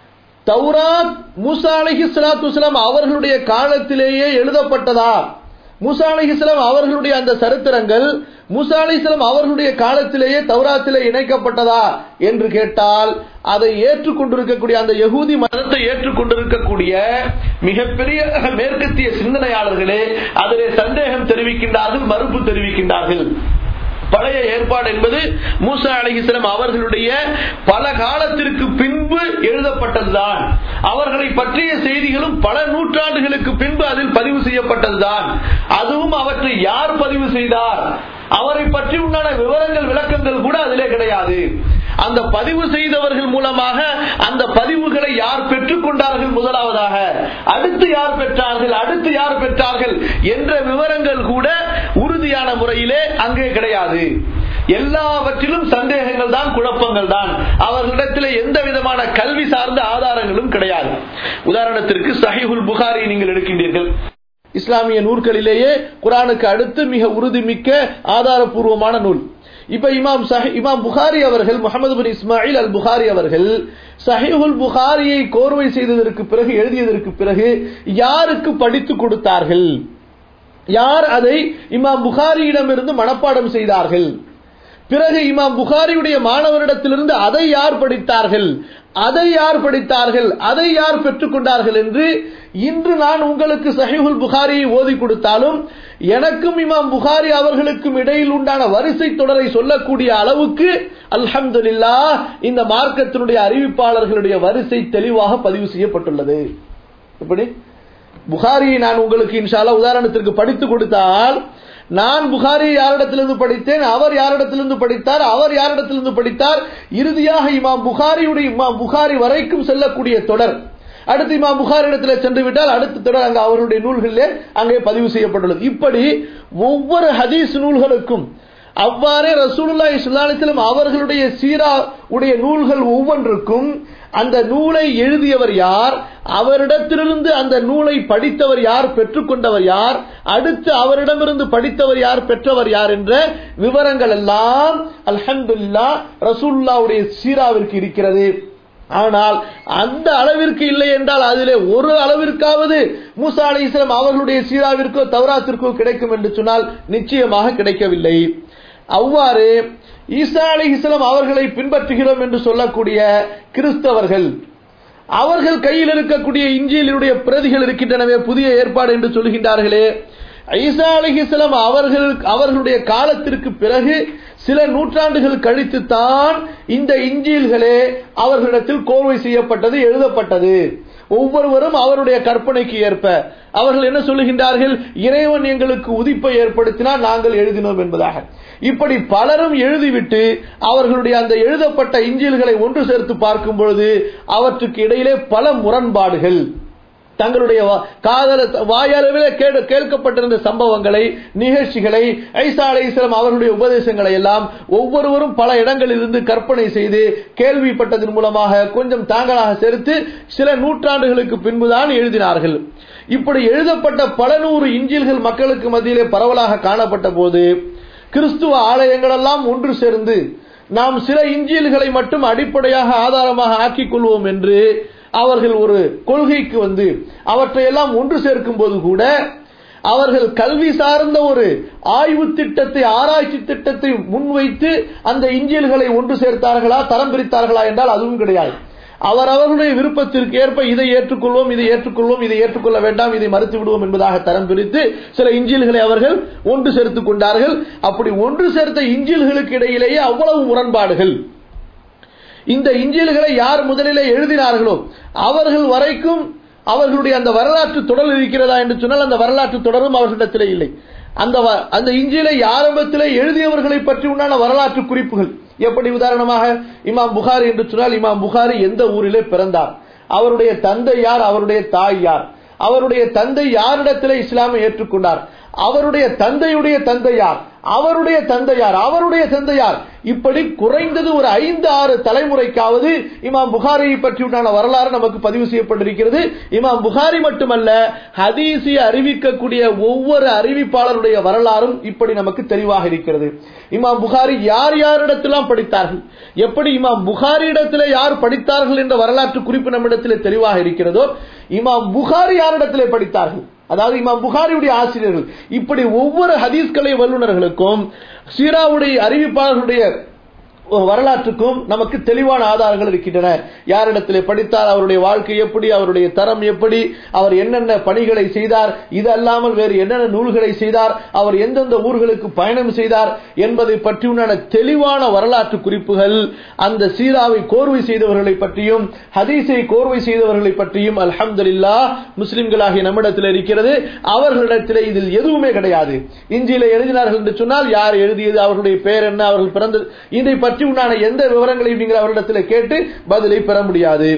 தௌராத் மூசா அலைஹிஸ்ஸலாத்து வஸ்ஸலாம் அவர்களுடைய காலத்திலேயே எழுதப்பட்டதா, மூசா அலைஹிஸ்ஸலாம் அவர்களுடைய அந்த சரித்திரங்கள் மூசா அலைஹிஸ்ஸலாம் அவர்களுடைய காலத்திலேயே தௌராத்திலே இணைக்கப்பட்டதா என்று கேட்டால், அதை ஏற்றுக்கொண்டிருக்கக்கூடிய அந்த யகூதி மதத்தை ஏற்றுக்கொண்டிருக்கக்கூடிய மிகப்பெரிய மேற்கத்திய சிந்தனையாளர்களே அதிலே சந்தேகம் தெரிவிக்கின்றார்கள், மறுப்பு தெரிவிக்கின்றார்கள். பழைய ஏற்பாடு என்பது மூசா அலைஹிஸ்ஸலாம் அவர்களுடைய பல காலத்திற்கு பின்பு எழுதப்பட்டதுதான். அவர்களை பற்றிய செய்திகளும் பல நூற்றாண்டுகளுக்கு பின்பு அதில் பதிவு செய்யப்பட்டதுதான். அதுவும் அவற்றை யார் பதிவு செய்தார், அவரை பற்றி உண்டான விவரங்கள் விளக்கங்கள் கூட அதிலே கிடையாது. அந்த பதிவு செய்தவர்கள் மூலமாக அந்த பதிவுகளை யார் பெற்றுக் கொண்டார்கள் முதலாவதாக, அடுத்து யார் பெற்றார்கள், அடுத்து யார் பெற்றார்கள் என்ற விவரங்கள் கூட உறுதியான முறையிலே அங்கே கிடையாது. எல்லாவற்றிலும் சந்தேகங்கள் தான், குழப்பங்கள் தான். அவர்களிடத்தில் எந்த விதமான கல்வி சார்ந்த ஆதாரங்களும் கிடையாது. உதாரணத்திற்கு சஹீஹுல் புகாரி நீங்கள் எடுக்கின்றீர்கள். இஸ்லாமிய நூல்களிலேயே குர்ஆனுக்கு அடுத்து மிக உறுதிமிக்க ஆதாரபூர்வமான நூல். இப்ப இமாம் புகாரி அவர்கள், முஹம்மது பின் இஸ்மாயில் அல் புகாரி அவர்கள் சஹீஹுல் புகாரியை கோர்வை செய்ததற்கு பிறகு, எழுதியதற்கு பிறகு யாருக்கு படித்து கொடுத்தார்கள், யார் அதை இமாம் புகாரியிடமிருந்து மனப்பாடம் செய்தார்கள், பிறகு இமாம் புகாரியுடைய மாணவரிடத்திலிருந்து அதை யார் படித்தார்கள், அதை யார் படித்தார்கள், அதை யார் பெற்றுக் கொண்டார்கள் என்று இன்று நான் உங்களுக்கு சஹீஹுல் புகாரியை ஓதி கொடுத்தாலும் எனக்கும் இமாம் புகாரி அவர்களுக்கும் இடையில் உண்டான வரிசை தொடரை சொல்லக்கூடிய அளவுக்கு அல்ஹம்துலில்லாஹ் இந்த மார்க்கத்தினுடைய அறிவிப்பாளர்களுடைய வரிசை தெளிவாக பதிவு செய்யப்பட்டுள்ளது. இப்படி புகாரியை நான் உங்களுக்கு இன்ஷா அல்லாஹ் உதாரணத்திற்கு படித்து கொடுத்தால், நான் புகாரியை யாரிடத்திலிருந்து படித்தேன், அவர் யாரிடத்திலிருந்து படித்தார், அவர் யாரிடத்திலிருந்து படித்தார், இறுதியாக இமாம் புகாரி வரைக்கும் செல்லக்கூடிய தொடர், அடுத்து இமாம் புகாரி இடத்துல சென்று விட்டால் அடுத்த தொடர் அங்கு அவருடைய நூல்களிலே அங்கே பதிவு செய்யப்பட்டுள்ளது. இப்படி ஒவ்வொரு ஹதீஸ் நூல்களுக்கும் அவ்வாறே ரசூலுல்லாஹி ஸல்லல்லாஹு அலைஹி வஸல்லம் அவர்களுடைய சீரா உடைய நூல்கள் ஒவ்வொன்றுக்கும் அந்த நூலை எழுதியவர் யார், அவரிடத்திலிருந்து அந்த நூலை படித்தவர் யார், பெற்றுக்கொண்டவர் யார், அடுத்து அவரிடமிருந்து படித்தவர் யார், பெற்றவர் யார் என்ற விவரங்கள் எல்லாம் அல்ஹம்துலில்லாஹ் ரசூலுல்லாஹ்வுடைய சீராவிற்கு இருக்கிறது. ஆனால் அந்த அளவிற்கு இல்லை என்றால் அதிலே ஒரு அளவிற்காவது மூசா அலைஹிஸ்ஸலாம் அவர்களுடைய சீராவிற்கோ தௌராத்திற்கோ கிடைக்கும் என்று சொன்னால் நிச்சயமாக கிடைக்கவில்லை. அவ்வாறு ஈசா அலைஹிஸ்ஸலாம் அவர்களை பின்பற்றுகிறோம் என்று சொல்லக்கூடிய கிறிஸ்தவர்கள், அவர்கள் கையில் இருக்கக்கூடிய இஞ்சிலுடைய பிரதிகள் இருக்கின்றனவே, புதிய ஏற்பாடு என்று சொல்கின்றார்களே, ஈசா அலைஹிஸ்ஸலாம் அவர்களுடைய காலத்திற்கு பிறகு சில நூற்றாண்டுகள் கழித்து தான் இந்த இஞ்சில்களே அவர்களிடத்தில் கோர்வை செய்யப்பட்டது, எழுதப்பட்டது. ஒவ்வொருவரும் அவருடைய கற்பனைக்கு ஏற்ப அவர்கள் என்ன சொல்லுகின்றார்கள், இறைவன் எங்களுக்கு உதிப்பை ஏற்படுத்தினால் நாங்கள் எழுதினோம் என்பதாக. இப்படி பலரும் எழுதிவிட்டு அவர்களுடைய அந்த எழுதப்பட்ட இஞ்சில்களை ஒன்று சேர்த்து பார்க்கும் பொழுது அவற்றுக்கு இடையிலே பல முரண்பாடுகள், தங்களுடைய வாயாளர்களே கேட்கப்பட்டிருந்த சம்பவங்களை, நிகழ்ச்சிகளை, ஈசா அலைஹிஸ்ஸலாம் அவர்களுடைய உபதேசங்களை எல்லாம் ஒவ்வொருவரும் பல இடங்களில் இருந்து கற்பனை செய்து கேள்விப்பட்டதன் மூலமாக கொஞ்சம் தாங்களாக சேர்த்து சில நூற்றாண்டுகளுக்கு பின்புதான் எழுதினார்கள். இப்படி எழுதப்பட்ட பல நூறு இஞ்சில்கள் மக்களுக்கு மத்தியிலே பரவலாக காணப்பட்ட போது கிறிஸ்துவ ஆலயங்கள் எல்லாம் ஒன்று சேர்ந்து நாம் சில இஞ்சில்களை மட்டும் அடிப்படையாக ஆதாரமாக ஆக்கிக் கொள்வோம் என்று அவர்கள் ஒரு கொள்கைக்கு வந்து அவற்றையெல்லாம் ஒன்று சேர்க்கும் போது கூட அவர்கள் கல்வி சார்ந்த ஒரு ஆய்வு திட்டத்தை, ஆராய்ச்சி திட்டத்தை முன்வைத்து அந்த இஞ்சில்களை ஒன்று சேர்த்தார்களா, தரம் பிரித்தார்களா என்றால் அதுவும் கிடையாது. அவர்களுடைய விருப்பத்திற்கு ஏற்ப இதை ஏற்றுக்கொள்வோம், இதை ஏற்றுக்கொள்வோம், இதை ஏற்றுக்கொள்ள வேண்டாம், இதை மறுத்து விடுவோம் என்பதாக தரம் பிரித்து சில இஞ்சில்களை அவர்கள் ஒன்று சேர்த்துக் கொண்டார்கள். அப்படி ஒன்று சேர்த்த இஞ்சில்களுக்கு இடையிலேயே அவ்வளவு முரண்பாடுகள். இந்த இஞ்சில்களை யார் முதலிலே எழுதினார்களோ அவர்கள் வரைக்கும் அவர்களுடைய அந்த வரலாற்று தொடர் இருக்கிறதா என்று சொன்னால் அந்த வரலாற்று தொடரும் அவர்களிடத்திலே இல்லை. அந்த இஞ்சிலை ஆரம்பத்திலே எழுதியவர்களை பற்றி உண்டான வரலாற்று குறிப்புகள் எப்படி, உதாரணமாக இமாம் புகாரி என்று சொன்னால் இமாம் புகாரி எந்த ஊரிலே பிறந்தார், அவருடைய தந்தை யார், அவருடைய தாய் யார், அவருடைய தந்தை யாரிடத்திலே இஸ்லாமை ஏற்றுக்கொண்டார், அவருடைய தந்தையுடைய தந்தையார், அவருடைய தந்தையார், அவருடைய தந்தையார், இப்படி குறைந்தது ஒரு 5-6 தலைமுறைக்காவது இமாம் புகாரியை பற்றியுண்டான வரலாறு நமக்கு பதிவு செய்யப்பட்டிருக்கிறது. இமாம் புகாரி மட்டுமல்ல, ஹதீஸை அறிவிக்கக்கூடிய ஒவ்வொரு அறிவிப்பாளருடைய வரலாறும் இப்படி நமக்கு தெளிவாக இருக்கிறது. இமாம் புகாரி யார் யாரிடத்திலாம் படித்தார்கள், எப்படி இமாம் புகாரி இடத்திலே யார் படித்தார்கள் என்ற வரலாற்று குறிப்பு நம்மிடத்திலே தெளிவாக இருக்கிறதோ, இமாம் புகாரி யாரிடத்திலே படித்தார்கள், அதாவது இமாம் புகாரியுடைய ஆசிரியர்கள், இப்படி ஒவ்வொரு ஹதீஸ்கலை வல்லுநர்களுக்கும் சீராவுடைய அறிவிப்பாளர்களுடைய வரலாற்றுக்கும் நமக்கு தெளிவான ஆதாரங்கள் இருக்கின்றன. யாரிடத்திலே படித்தார், அவருடைய வாழ்க்கை எப்படி, அவருடைய தரம் எப்படி, அவர் என்னென்ன பணிகளை செய்தார், இது அல்லாமல் வேறு என்னென்ன நூல்களை செய்தார், அவர் எந்தெந்த ஊர்களுக்கு பயணம் செய்தார் என்பதை பற்றியுள்ள தெளிவான வரலாற்று குறிப்புகள் அந்த சீராவை கோர்வை செய்தவர்களை பற்றியும் ஹதீஸை கோர்வை செய்தவர்களை பற்றியும் அல்ஹம்துலில்லாஹ் முஸ்லிம்களாகிய நம்மிடத்தில் இருக்கிறது. அவர்களிடத்தில் இதில் எதுவுமே கிடையாது. இஞ்சியில எழுதினார்கள் என்று சொன்னால் யார் எழுதியது, அவர்களுடைய பெயர் என்ன, அவர்கள் பிறந்தது, இதை பற்றி உண்டான எந்த விவரங்களையும் நீங்கள் அவரிடத்தில் கேட்டு பதிலை பெற முடியாது.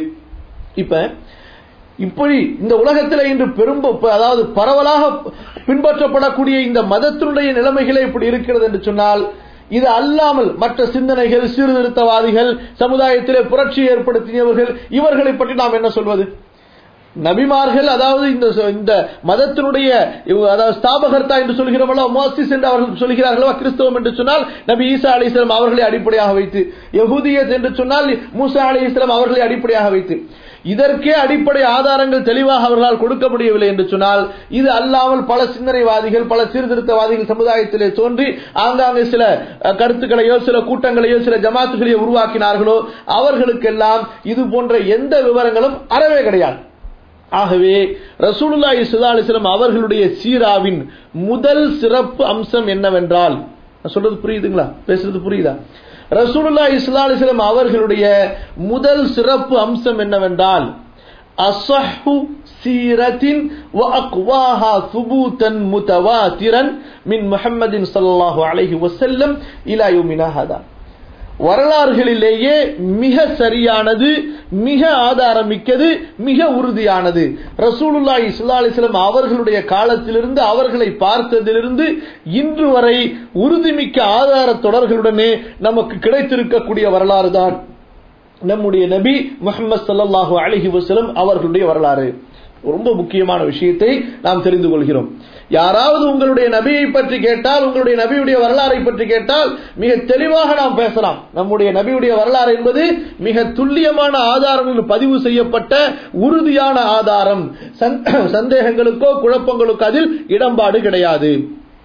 இப்படி இந்த உலகத்தில் இன்று அதாவது பரவலாக பின்பற்றப்படக்கூடிய இந்த மதத்தினுடைய நிலைமைகளே இப்படி இருக்கிறது என்று சொன்னால், இது அல்லாமல் மற்ற சிந்தனைகள், சீர்திருத்தவாதிகள், சமுதாயத்திலே புரட்சி ஏற்படுத்தியவர்கள், இவர்களை பற்றி நாம் என்ன சொல்வது? நபிமார்கள், அதாவது இந்த மதத்தினுடைய அதாவது ஸ்தாபகர்த்தா என்று சொல்கிறோமோ, முஅஸ்ஸிஸ் என்று அவர்கள் சொல்கிறார்களோ, கிறிஸ்தவம் என்று சொன்னால் நபி ஈசா அலைஹிஸ்ஸலாம் அவர்களை அடிப்படையாக வைத்து, யஹூதியத் என்று சொன்னால் மூசா அலைஹிஸ்ஸலாம் அவர்களை அடிப்படையாக வைத்து, இதற்கே அடிப்படை ஆதாரங்கள் தெளிவாக அவர்களால் கொடுக்க முடியவில்லை என்று சொன்னால், இது அல்லாமல் பல சிந்தனைவாதிகள், பல சீர்திருத்தவாதிகள் சமுதாயத்திலே தோன்றி ஆங்காங்கே சில கருத்துக்களையோ, சில கூட்டங்களையோ, சில ஜமாத்துகளையோ உருவாக்கினார்களோ, அவர்களுக்கெல்லாம் இது போன்ற எந்த விவரங்களும் அறவே கிடையாது. ஆகவே ரசூலுல்லாஹி ஸல்லல்லாஹு அலைஹி வஸல்லம் அவர்களுடைய சீராவின் முதல் சிறப்பு அம்சம் என்னவென்றால், சொல்றது புரியுதுங்களா, பேசுறது புரியுதா? ரசூலுல்லாஹி ஸல்லல்லாஹு அலைஹி வஸல்லம் அவர்களுடைய முதல் சிறப்பு அம்சம் என்னவென்றால், அஸ்ஸஹு சீரத்தின் வ அக்வாஹா சுபூதன் முத்தவாத்திரன் மின் முஹம்மதின் ஸல்லல்லாஹு அலைஹி வஸல்லம் இலா யௌமினா ஹாதா. வரலாறுகளிலேயே மிக சரியானது, மிக ஆதாரமிக்கது, மிக உறுதியானது ரசூலுல்லாஹி ஸல்லல்லாஹு அலைஹி வஸல்லம் அவர்களுடைய காலத்திலிருந்து, அவர்களை பார்த்ததிலிருந்து இன்று வரை உறுதிமிக்க ஆதார தொடர்களுடனே நமக்கு கிடைத்திருக்கக்கூடிய வரலாறு தான் நம்முடைய நபி முஹம்மது ஸல்லல்லாஹு அலைஹி வஸல்லம் அவர்களுடைய வரலாறு. ரொம்ப முக்கியமான விஷயத்தை நாம் தெரிந்து கொள்கிறோம். யாராவது உங்களுடைய நபியை பற்றி கேட்டால், உங்களுடைய நபியுடைய வரலாறை பற்றி கேட்டால் மிக தெளிவாக நாம் பேசலாம். நம்முடைய நபியுடைய வரலாறு என்பது மிக துல்லியமான ஆதாரங்கள் பதிவு செய்யப்பட்ட உறுதியான ஆதாரம். சந்தேகங்களுக்கோ குழப்பங்களுக்கோ அதில் இடம்பாடு கிடையாது.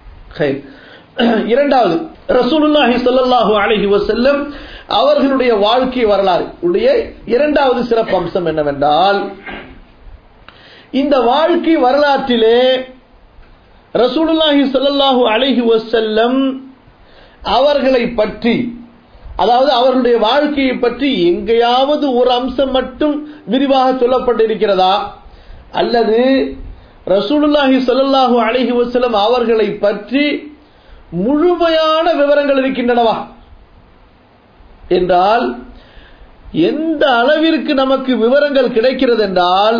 இரண்டாவது, ரசூலுல்லாஹி ஸல்லல்லாஹு அலைஹி வஸல்லம் அவர்களுடைய வாழ்க்கை வரலாறு உடைய இரண்டாவது சிறப்பு அம்சம் என்னவென்றால், இந்த வாழ்க்கை வரலாற்றிலே ரசூலுல்லாஹி ஸல்லல்லாஹு அலைஹி வஸல்லம் அவர்களை பற்றி, அதாவது அவர்களுடைய வாழ்க்கையை பற்றி எங்கேயாவது ஒரு அம்சம் மட்டும் விரிவாக சொல்லப்பட்டிருக்கிறதா, அல்லது ரசூலுல்லாஹி ஸல்லல்லாஹு அலைஹி வஸல்லம் அவர்களை பற்றி முழுமையான விவரங்கள் இருக்கின்றனவா என்றால், எந்த அளவிற்கு நமக்கு விவரங்கள் கிடைக்கிறது என்றால்,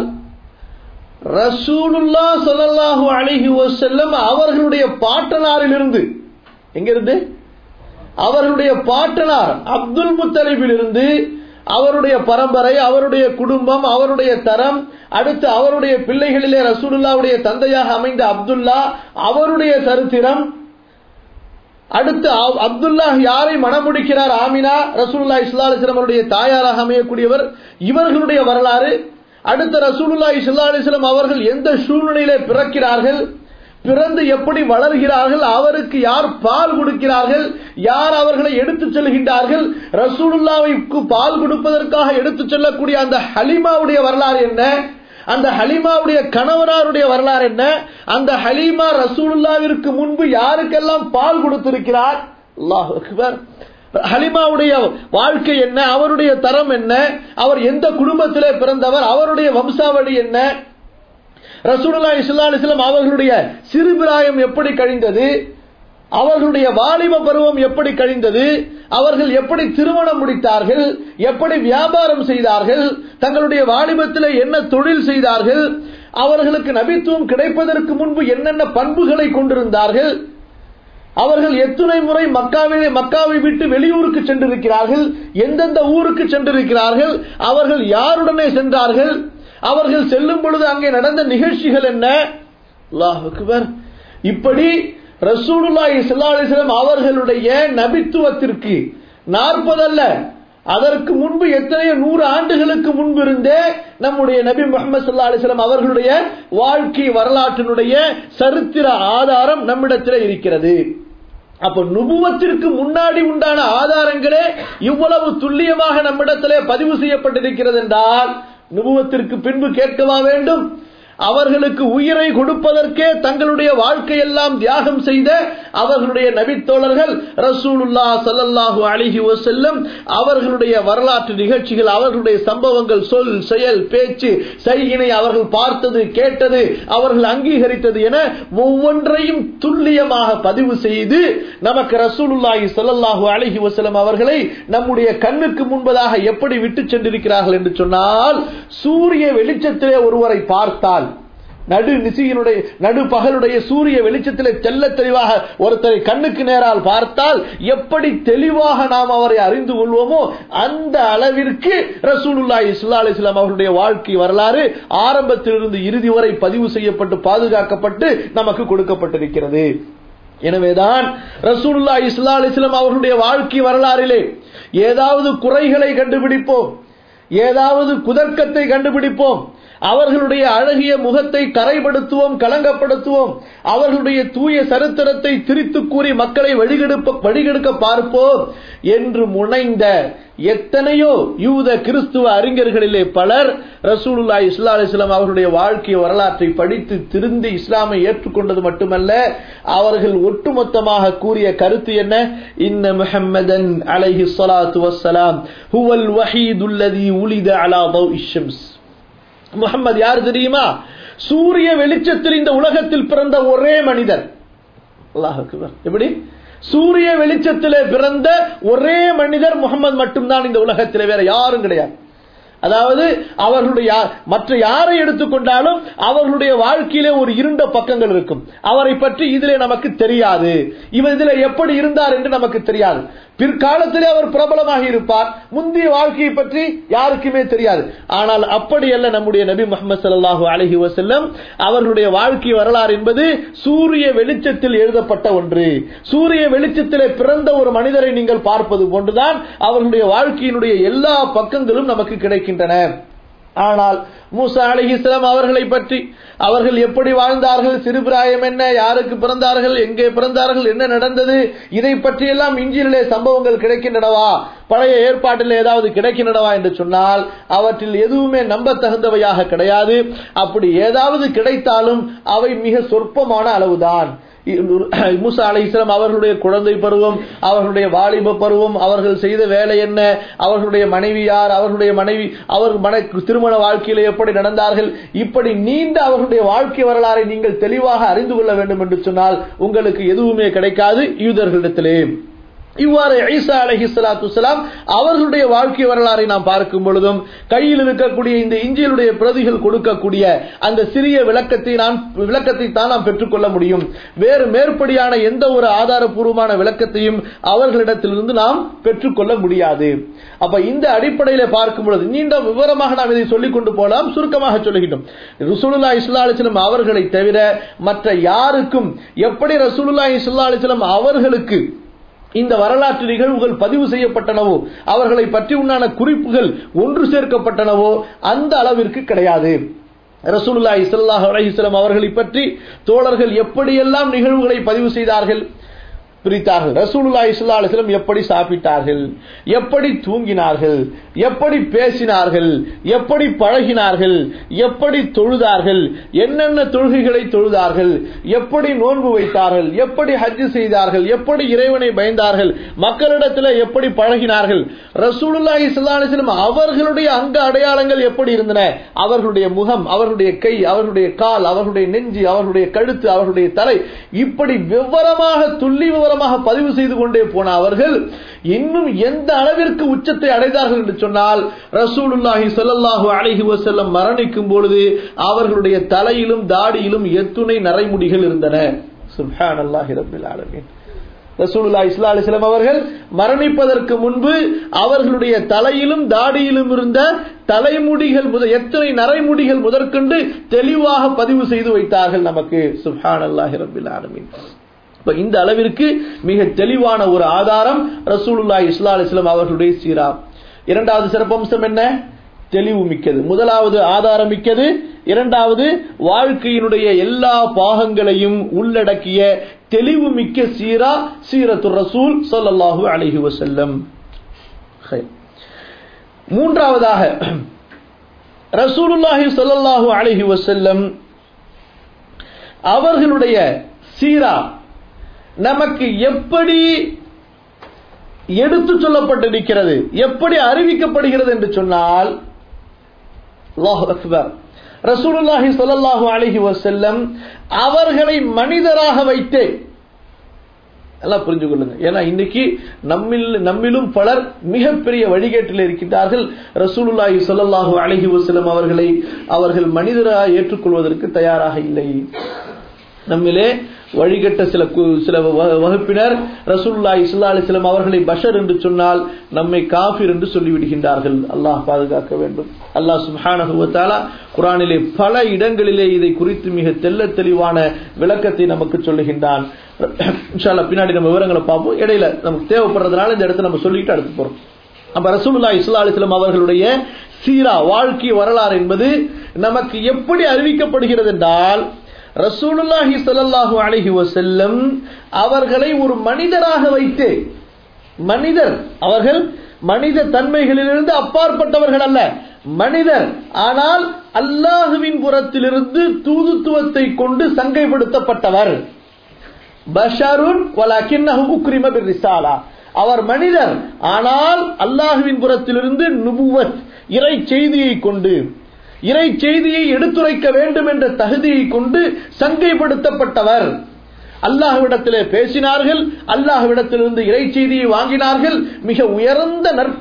ரசூலுல்லாஹ் ஸல்லல்லாஹு அலைஹி வஸல்லம் அவர்களுடைய பாட்டனாரிலிருந்து, எங்கிருந்து? அவர்களுடைய பாட்டனார் அப்துல் முத்தலிபிலிருந்து அவருடைய பரம்பரை, அவருடைய குடும்பம், அவருடைய தரம், அடுத்து அவருடைய பிள்ளைகளிலே ரசூலுல்லாஹ்வுடைய தந்தையாக அமைந்த அப்துல்லா, அவருடைய சரித்திரம், அடுத்து அப்துல்லாஹ் யாரை மணமுடிக்கிறார், ஆமினா ரசூலுல்லாஹி ஸல்லல்லாஹு அலைஹி வஸல்லம் அவருடைய தாயாராக அமையக்கூடியவர், இவர்களுடைய வரலாறு, அடுத்து ரசூலுல்லாஹி ஸல்லல்லாஹு அலைஹி வஸல்லம் அவர்கள் எந்த சூழ்நிலையிலே பிறக்கிறார்கள், பிறந்து எப்படி வளர்கிறார்கள், அவருக்கு யார் பால் கொடுக்கிறார்கள், யார் அவர்களை எடுத்துச் செல்கின்றார்கள், ரசூலுல்லாஹ்வுக்கு பால் கொடுப்பதற்காக எடுத்துச் செல்லக்கூடிய அந்த ஹலீமாவுடைய வரலாறு என்ன, அந்த ஹலீமாவுடைய கணவனாருடைய வரலாறு என்ன, அந்த ஹலீமா ரசூலுல்லாஹ்விற்கு முன்பு யாருக்கெல்லாம் பால் கொடுத்திருக்கிறார், அல்லாஹ் அக்பர், ஹலீமாவுடைய வாழ்க்கை என்ன, அவருடைய தரம் என்ன, அவர் எந்த குடும்பத்திலே பிறந்தவர், அவருடைய வம்சாவளி என்ன, ரசூலுல்லாஹி ஸல்லல்லாஹு அலைஹி வஸல்லம் அவர்களுடைய சிறுபிராயம் எப்படி கழிந்தது, அவர்களுடைய வாலிப பருவம் எப்படி கழிந்தது, அவர்கள் எப்படி திருமணம் முடித்தார்கள், எப்படி வியாபாரம் செய்தார்கள், தங்களுடைய வாலிபத்தில் என்ன தொழில் செய்தார்கள், அவர்களுக்கு நபித்துவம் கிடைப்பதற்கு முன்பு என்னென்ன பண்புகளை கொண்டிருந்தார்கள், அவர்கள் எத்தனை முறை மக்காவை விட்டு வெளியூருக்கு சென்றிருக்கிறார்கள், எந்தெந்த ஊருக்கு சென்றிருக்கிறார்கள், அவர்கள் யாருடனே சென்றார்கள், அவர்கள் செல்லும் பொழுது அங்கே நடந்த நிகழ்ச்சிகள் என்ன, அல்லாஹ் அக்பர். இப்படி ரசூலுல்லாஹி ஸல்லல்லாஹு அலைஹி வஸல்லம் அவர்களுடைய நபித்துவத்திற்கு 40 அல்ல அதற்கு முன்பு எத்தனையோ 100 ஆண்டுகளுக்கு முன்பு இருந்தே நம்முடைய நபி முஹம்மது ஸல்லல்லாஹு அலைஹி வஸல்லம் அவர்களுடைய வாழ்க்கை வரலாற்றினுடைய சரித்திர ஆதாரம் நம்மிடத்தில் இருக்கிறது. அப்ப நுபுவத்திற்கு முன்னாடி உண்டான ஆதாரங்களே இவ்வளவு துல்லியமாக நம்மிடத்திலே பதிவு செய்யப்பட்டிருக்கிறது என்றால் நுபுவத்திற்கு பின்பு கேட்கவா வேண்டும்? அவர்களுக்கு உயிரை கொடுப்பதற்கே தங்களுடைய வாழ்க்கையெல்லாம் தியாகம் செய்த அவர்களுடைய நபித்தோழர்கள் ரசூலுல்லாஹ் ஸல்லல்லாஹு அலைஹி வஸல்லம் அவர்களுடைய வரலாற்று நிகழ்ச்சிகள், அவர்களுடைய சம்பவங்கள், சொல், செயல், பேச்சு, செய்கினை, அவர்கள் பார்த்தது, கேட்டது, அவர்கள் அங்கீகரித்தது என ஒவ்வொன்றையும் துல்லியமாக பதிவு செய்து நமக்கு ரசூலுல்லாஹி ஸல்லல்லாஹு அலைஹி வஸல்லம் அவர்களை நம்முடைய கண்ணுக்கு முன்பதாக எப்படி விட்டு சென்றிருக்கிறார்கள் என்று சொன்னால், சூரிய வெளிச்சத்திலே ஒருவரை பார்த்தால், நடு பகலுடைய சூரிய வெளிச்சத்திலே தெல்ல தெளிவாக ஒருத்தரை கண்ணுக்கு நேரால் பார்த்தால் எப்படி தெளிவாக நாம் அவரை அறிந்து கொள்வோமோ அந்த அளவிற்கு ரசூலுல்லாஹி ஸல்லல்லாஹு அலைஹி வஸல்லம் அவருடைய வாழ்க்கை வரலாறு ஆரம்பத்திலிருந்து இறுதி வரை பதிவு செய்யப்பட்டு பாதுகாக்கப்பட்டு நமக்கு கொடுக்கப்பட்டிருக்கிறது. எனவேதான் ரசூலுல்லாஹி ஸல்லல்லாஹு அலைஹி வஸல்லம் அவருடைய வாழ்க்கை வரலாறிலே ஏதாவது குறைகளை கண்டுபிடிப்போம், ஏதாவது குதர்க்கத்தை கண்டுபிடிப்போம், அவர்களுடைய அழகிய முகத்தை கரைப்படுத்துவோம், களங்கப்படுத்துவோம், அவர்களுடைய தூய சரித்திரத்தை திரித்து கூறி மக்களை வழிகெடுக்க பார்ப்போம் என்று முனைந்த எத்தனையோ யூத கிறிஸ்துவ அறிஞர்களிலே பலர் ரசூலுல்லாஹி ஸல்லல்லாஹு அலைஹி வஸல்லம் அவர்களுடைய வாழ்க்கை வரலாற்றை படித்து திருந்தி இஸ்லாமை ஏற்றுக்கொண்டது மட்டுமல்ல, அவர்கள் ஒட்டுமொத்தமாக கூறிய கருத்து என்ன? இன்ன முஹம்மதன் அலைஹி ஸலாத்து வஸ்ஸலாம் ஹுவல் வஹீதுல் லதீ உலித அலா தௌஇஷ் ஷம்ஸ். முஹம்மது யார் தெரியுமா? சூரிய வெளிச்சத்தில் இந்த உலகத்தில் பிறந்த ஒரே மனிதர். அல்லாஹ் அக்பர். எப்படி? சூரிய வெளிச்சத்திலே பிறந்த ஒரே மனிதர் முஹம்மது மட்டும்தான் இந்த உலகத்திலே, வேற யாரும் கிடையாது. அதாவது அவர்களுடைய மற்ற யாரை எடுத்துக்கொண்டாலும் அவர்களுடைய வாழ்க்கையிலே ஒரு இருண்ட பக்கங்கள் இருக்கும். அவரை பற்றி இதிலே நமக்கு தெரியாது, இவர் இதிலே எப்படி இருந்தார் என்று நமக்கு தெரியாது. பிற்காலத்திலே அவர் பிரபலமாக இருப்பார், முந்தைய வாழ்க்கையை பற்றி யாருக்குமே தெரியாது. ஆனால் அப்படி அல்ல நம்முடைய நபி முஹம்மது ஸல்லல்லாஹு அலைஹி வஸல்லம் அவர்களுடைய வாழ்க்கை வரலாறு என்பது சூரிய வெளிச்சத்தில் எழுதப்பட்ட ஒன்று. சூரிய வெளிச்சத்திலே பிறந்த ஒரு மனிதரை நீங்கள் பார்ப்பது போன்றுதான் அவர்களுடைய வாழ்க்கையினுடைய எல்லா பக்கங்களும் நமக்கு கிடைக்கின்றன. ஆனால் மூசா அலைஹிஸ்ஸலாம் அவர்களை பற்றி, அவர்கள் எப்படி வாழ்ந்தார்கள், சிறுபிராயம் என்ன, யாருக்கு பிறந்தார்கள், எங்கே பிறந்தார்கள், என்ன நடந்தது, இதை பற்றியெல்லாம் இன்ஜிலிலே சம்பவங்கள் கிடைக்கின்றனவா, பழைய ஏற்பாட்டில் ஏதாவது கிடைக்கின்றனவா என்று சொன்னால் அவற்றில் எதுவுமே நம்ப தகுந்தவையாக கிடையாது. அப்படி ஏதாவது கிடைத்தாலும் அவை மிக சொற்பமான அளவுதான். மூசா அலைஹிஸ்ஸலாம் அவர்களுடைய குழந்தை பருவம், அவர்களுடைய வாலிப பருவம், அவர்கள் செய்த வேலை என்ன, அவர்களுடைய மனைவி யார், அவர்களுடைய மனைவி திருமண வாழ்க்கையில எப்படி நடந்தார்கள், இப்படி நீண்ட அவர்களுடைய வாழ்க்கை வரலாறை நீங்கள் தெளிவாக அறிந்து கொள்ள வேண்டும் என்று சொன்னால் உங்களுக்கு எதுவுமே கிடைக்காது யூதர்களிடத்திலே. இவ்வாறு ஈசா அலைஹிஸ்ஸலாத்து வஸ்ஸலாம் அவர்களுடைய வாழ்க்கை வரலாறை நாம் பார்க்கும் பொழுதும் கையில் இருக்கக்கூடிய இந்த இஞ்சிலுடைய பிரதிகள் கொடுக்கக்கூடிய அந்த சிறிய விளக்கத்தை தான் நாம் பெற்றுக்கொள்ள முடியும். வேறு மேற்படியான எந்த ஒரு ஆதாரபூர்வமான விளக்கத்தையும் அவர்களிடத்திலிருந்து நாம் பெற்றுக்கொள்ள முடியாது. அப்ப இந்த அடிப்படையில் பார்க்கும் பொழுது நீண்ட விவரமாக நாம் இதை சொல்லிக் கொண்டு போலாம், சுருக்கமாக சொல்லுகின்றோம். ரசூலுல்லாஹி ஸல்லல்லாஹு அலைஹி வஸல்லம் அவர்களை தவிர மற்ற யாருக்கும் எப்படி ரசூலுல்லாஹி ஸல்லல்லாஹு அலைஹி வஸல்லம் அவர்களுக்கு இந்த வரலாற்று நிகழ்வுகள் பதிவு செய்யப்பட்டனவோ, அவர்களை பற்றி உண்டான குறிப்புகள் ஒன்று சேர்க்கப்பட்டனவோ அந்த அளவிற்கு கிடையாது. ரசூலுல்லாஹி ஸல்லல்லாஹு அலைஹி வஸல்லம் அவர்களை பற்றி தோழர்கள் எப்படியெல்லாம் நிகழ்வுகளை பதிவு செய்தார்கள், பிரித்தார்கள். ரசூலுல்லாஹி ஸல்லல்லாஹு அலைஹி வஸல்லம் எப்படி சாப்பிட்டார்கள், எப்படி தூங்கினார்கள், எப்படி பேசினார்கள், எப்படி பழகினார்கள், எப்படி தொழுதார்கள், என்னென்ன தொழுகைகளை தொழுதார்கள், எப்படி நோன்பு வைத்தார்கள், எப்படி ஹஜ் செய்தார்கள், எப்படி இறைவனை பயந்தார்கள், மக்களிடத்தில் எப்படி பழகினார்கள், ரசூலுல்லாஹி ஸல்லல்லாஹு அலைஹி வஸல்லம் அவர்களுடைய அங்க அடையாளங்கள் எப்படி இருந்தன, அவர்களுடைய முகம், அவர்களுடைய கை, அவர்களுடைய கால், அவர்களுடைய நெஞ்சு, அவர்களுடைய கழுத்து, அவர்களுடைய தலை, இப்படி விவரமாக துல்லிய பதிவு செய்து கொண்டே போன அவர்கள் இன்னும் எந்த அளவிற்கு உச்சத்தை அடைந்தார்கள் என்று சொன்னால், ரசூலுல்லாஹி ஸல்லல்லாஹு அலைஹி வஸல்லம் மரணிக்கும் பொழுது அவர்களுடைய தலையிலும் தாடியிலும் எத்துணை நரைமுடிகள் இருந்தன. சுப்ஹானல்லாஹி ரப்பில் ஆலமீன். ரசூலுல்லாஹி ஸல்லல்லாஹு அலைஹி வஸல்லம் அவர்கள் மரணிப்பதற்கு முன்பு அவர்களுடைய தலையிலும் தாடியிலும் இருந்த தலைமுடிகள் எத்தனை நரைமுடிகள் முதற்கொண்டு தெளிவாக பதிவு செய்து வைத்தார்கள் நமக்கு. சுப்ஹானல்லாஹி ரப்பில் ஆலமீன். இந்த அளவிற்கு மிக தெளிவான ஒரு ஆதாரம் ரசூலுல்லாஹி ஸல்லல்லாஹு அலைஹி வஸல்லம் அவர்களுடைய சீரா. இரண்டாவது சிறப்பம்சம் என்ன? தெளிவு மிக்கது. முதலாவது ஆதாரம் மிக்கது, இரண்டாவது வாழ்க்கையினுடைய எல்லா பாகங்களையும் உள்ளடக்கிய தெளிவு மிக்க சீரா சீரத்து ரசூல் ஸல்லல்லாஹு அலைஹி வஸல்லம். மூன்றாவதாக ரசூலுல்லாஹி ஸல்லல்லாஹு அலைஹி வஸல்லம் அவர்களுடைய சீரா நமக்கு எப்படி எடுத்து சொல்லப்பட்டிருக்கிறது, எப்படி அறிவிக்கப்படுகிறது என்று சொன்னால், அல்லாஹு அக்பர், ரசூலுல்லாஹி ஸல்லல்லாஹு அலைஹி வஸல்லம் அவர்களை மனிதராக வைத்து, எல்லாம் புரிஞ்சு கொள்ளுங்க. ஏன்னா இன்னைக்கு நம்மிலும் பலர் மிகப்பெரிய வழிகேட்டில் இருக்கின்றார்கள். ரசூலுல்லாஹி ஸல்லல்லாஹு அலைஹி வஸல்லம் அவர்கள் மனிதராக ஏற்றுக்கொள்வதற்கு தயாராக இல்லை. நம்மிலே வழிகட்ட சில வகுப்பினர் ரசூலுல்லாஹி ஸல்லல்லாஹு அலைஹி வஸல்லம் அவர்களை பஷர் என்று சொன்னால் நம்மை காஃபிர் என்று சொல்லிவிடுகின்றார்கள். அல்லாஹ் பாதுகாக்க வேண்டும். அல்லாஹ் சுப்ஹானஹு வ தஆலா குர்ஆனிலே பல இடங்களிலே இதை குறித்து மிக தெளிவான விளக்கத்தை நமக்கு சொல்லுகின்றான். இன்ஷா அல்லாஹ் பின்னாடி நம்ம விவரங்களை பார்ப்போம். இடையில நமக்கு தேவைப்படுறதுனால இந்த இடத்தை நம்ம சொல்லிட்டு அடுத்து போறோம். அப்ப ரசூலுல்லாஹி ஸல்லல்லாஹு அலைஹி வஸல்லம் அவர்களுடைய சீரா வாழ்க்கை வரலாறு என்பது நமக்கு எப்படி அறிவிக்கப்படுகிறது என்றால், ரசூலுல்லாஹி ஸல்லல்லாஹு அலைஹி வஸல்லம் அவர்களை ஒரு மனிதராக வைத்து, அவர்கள் மனித தன்மைகளிலிருந்து அப்பாற்பட்டவர்கள் அல்ல, மனிதர், ஆனால் அல்லாஹுவின் புறத்திலிருந்து தூதுத்துவத்தை கொண்டு சங்கைப்படுத்தப்பட்டவர். பஷருன் வலக்கின்னஹு உக்ரிம பிர்ரிசாலா, அவர் மனிதர், ஆனால் அல்லாஹுவின் புறத்திலிருந்து நுபுவத் இறை செய்தியை கொண்டு, இறை செய்தியை எடுத்துரைக்க வேண்டும் என்ற தகுதியை கொண்டு சங்கைப்படுத்தப்பட்டவர். அல்லாஹ்விடத்திலே பேசினார்கள், அல்லாஹ்விடத்திலிருந்து இறை செய்தியை வாங்கினார்கள், மிக உயர்ந்த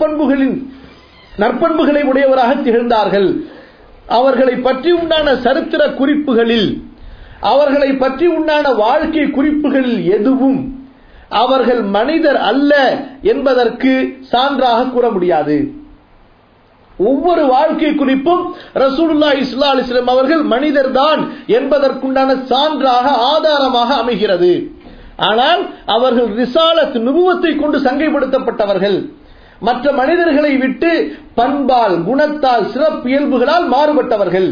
நற்பண்புகளை உடையவராக திகழ்ந்தார்கள். அவர்களை பற்றி உண்டான சரித்திர குறிப்புகளில், அவர்களை பற்றி உண்டான வாழ்க்கை குறிப்புகளில் எதுவும் அவர்கள் மனிதர் அல்ல என்பதற்கு சான்றாக கூற முடியாது. ஒவ்வொரு வாழ்க்கை குறிப்பும் ரசூலுல்லாஹி ஸல்லல்லாஹு அலைஹி வஸல்லம் அவர்கள் மனிதர்தான் என்பதற்குண்டான சான்றாக ஆதாரமாக அமைகிறது. ஆனால் அவர்கள் ரிசாலத் நுபுவத்தை கொண்டு சங்கைப்படுத்தப்பட்டவர்கள். மற்ற மனிதர்களை விட்டு பண்பால், குணத்தால், சிறப்பு இயல்புகளால் மாறுபட்டவர்கள்.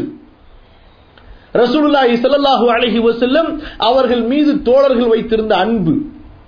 ரசூலுல்லாஹி ஸல்லல்லாஹு அலைஹி வஸல்லம் அவர்கள் மீது தோழர்கள் வைத்திருந்த அன்பு,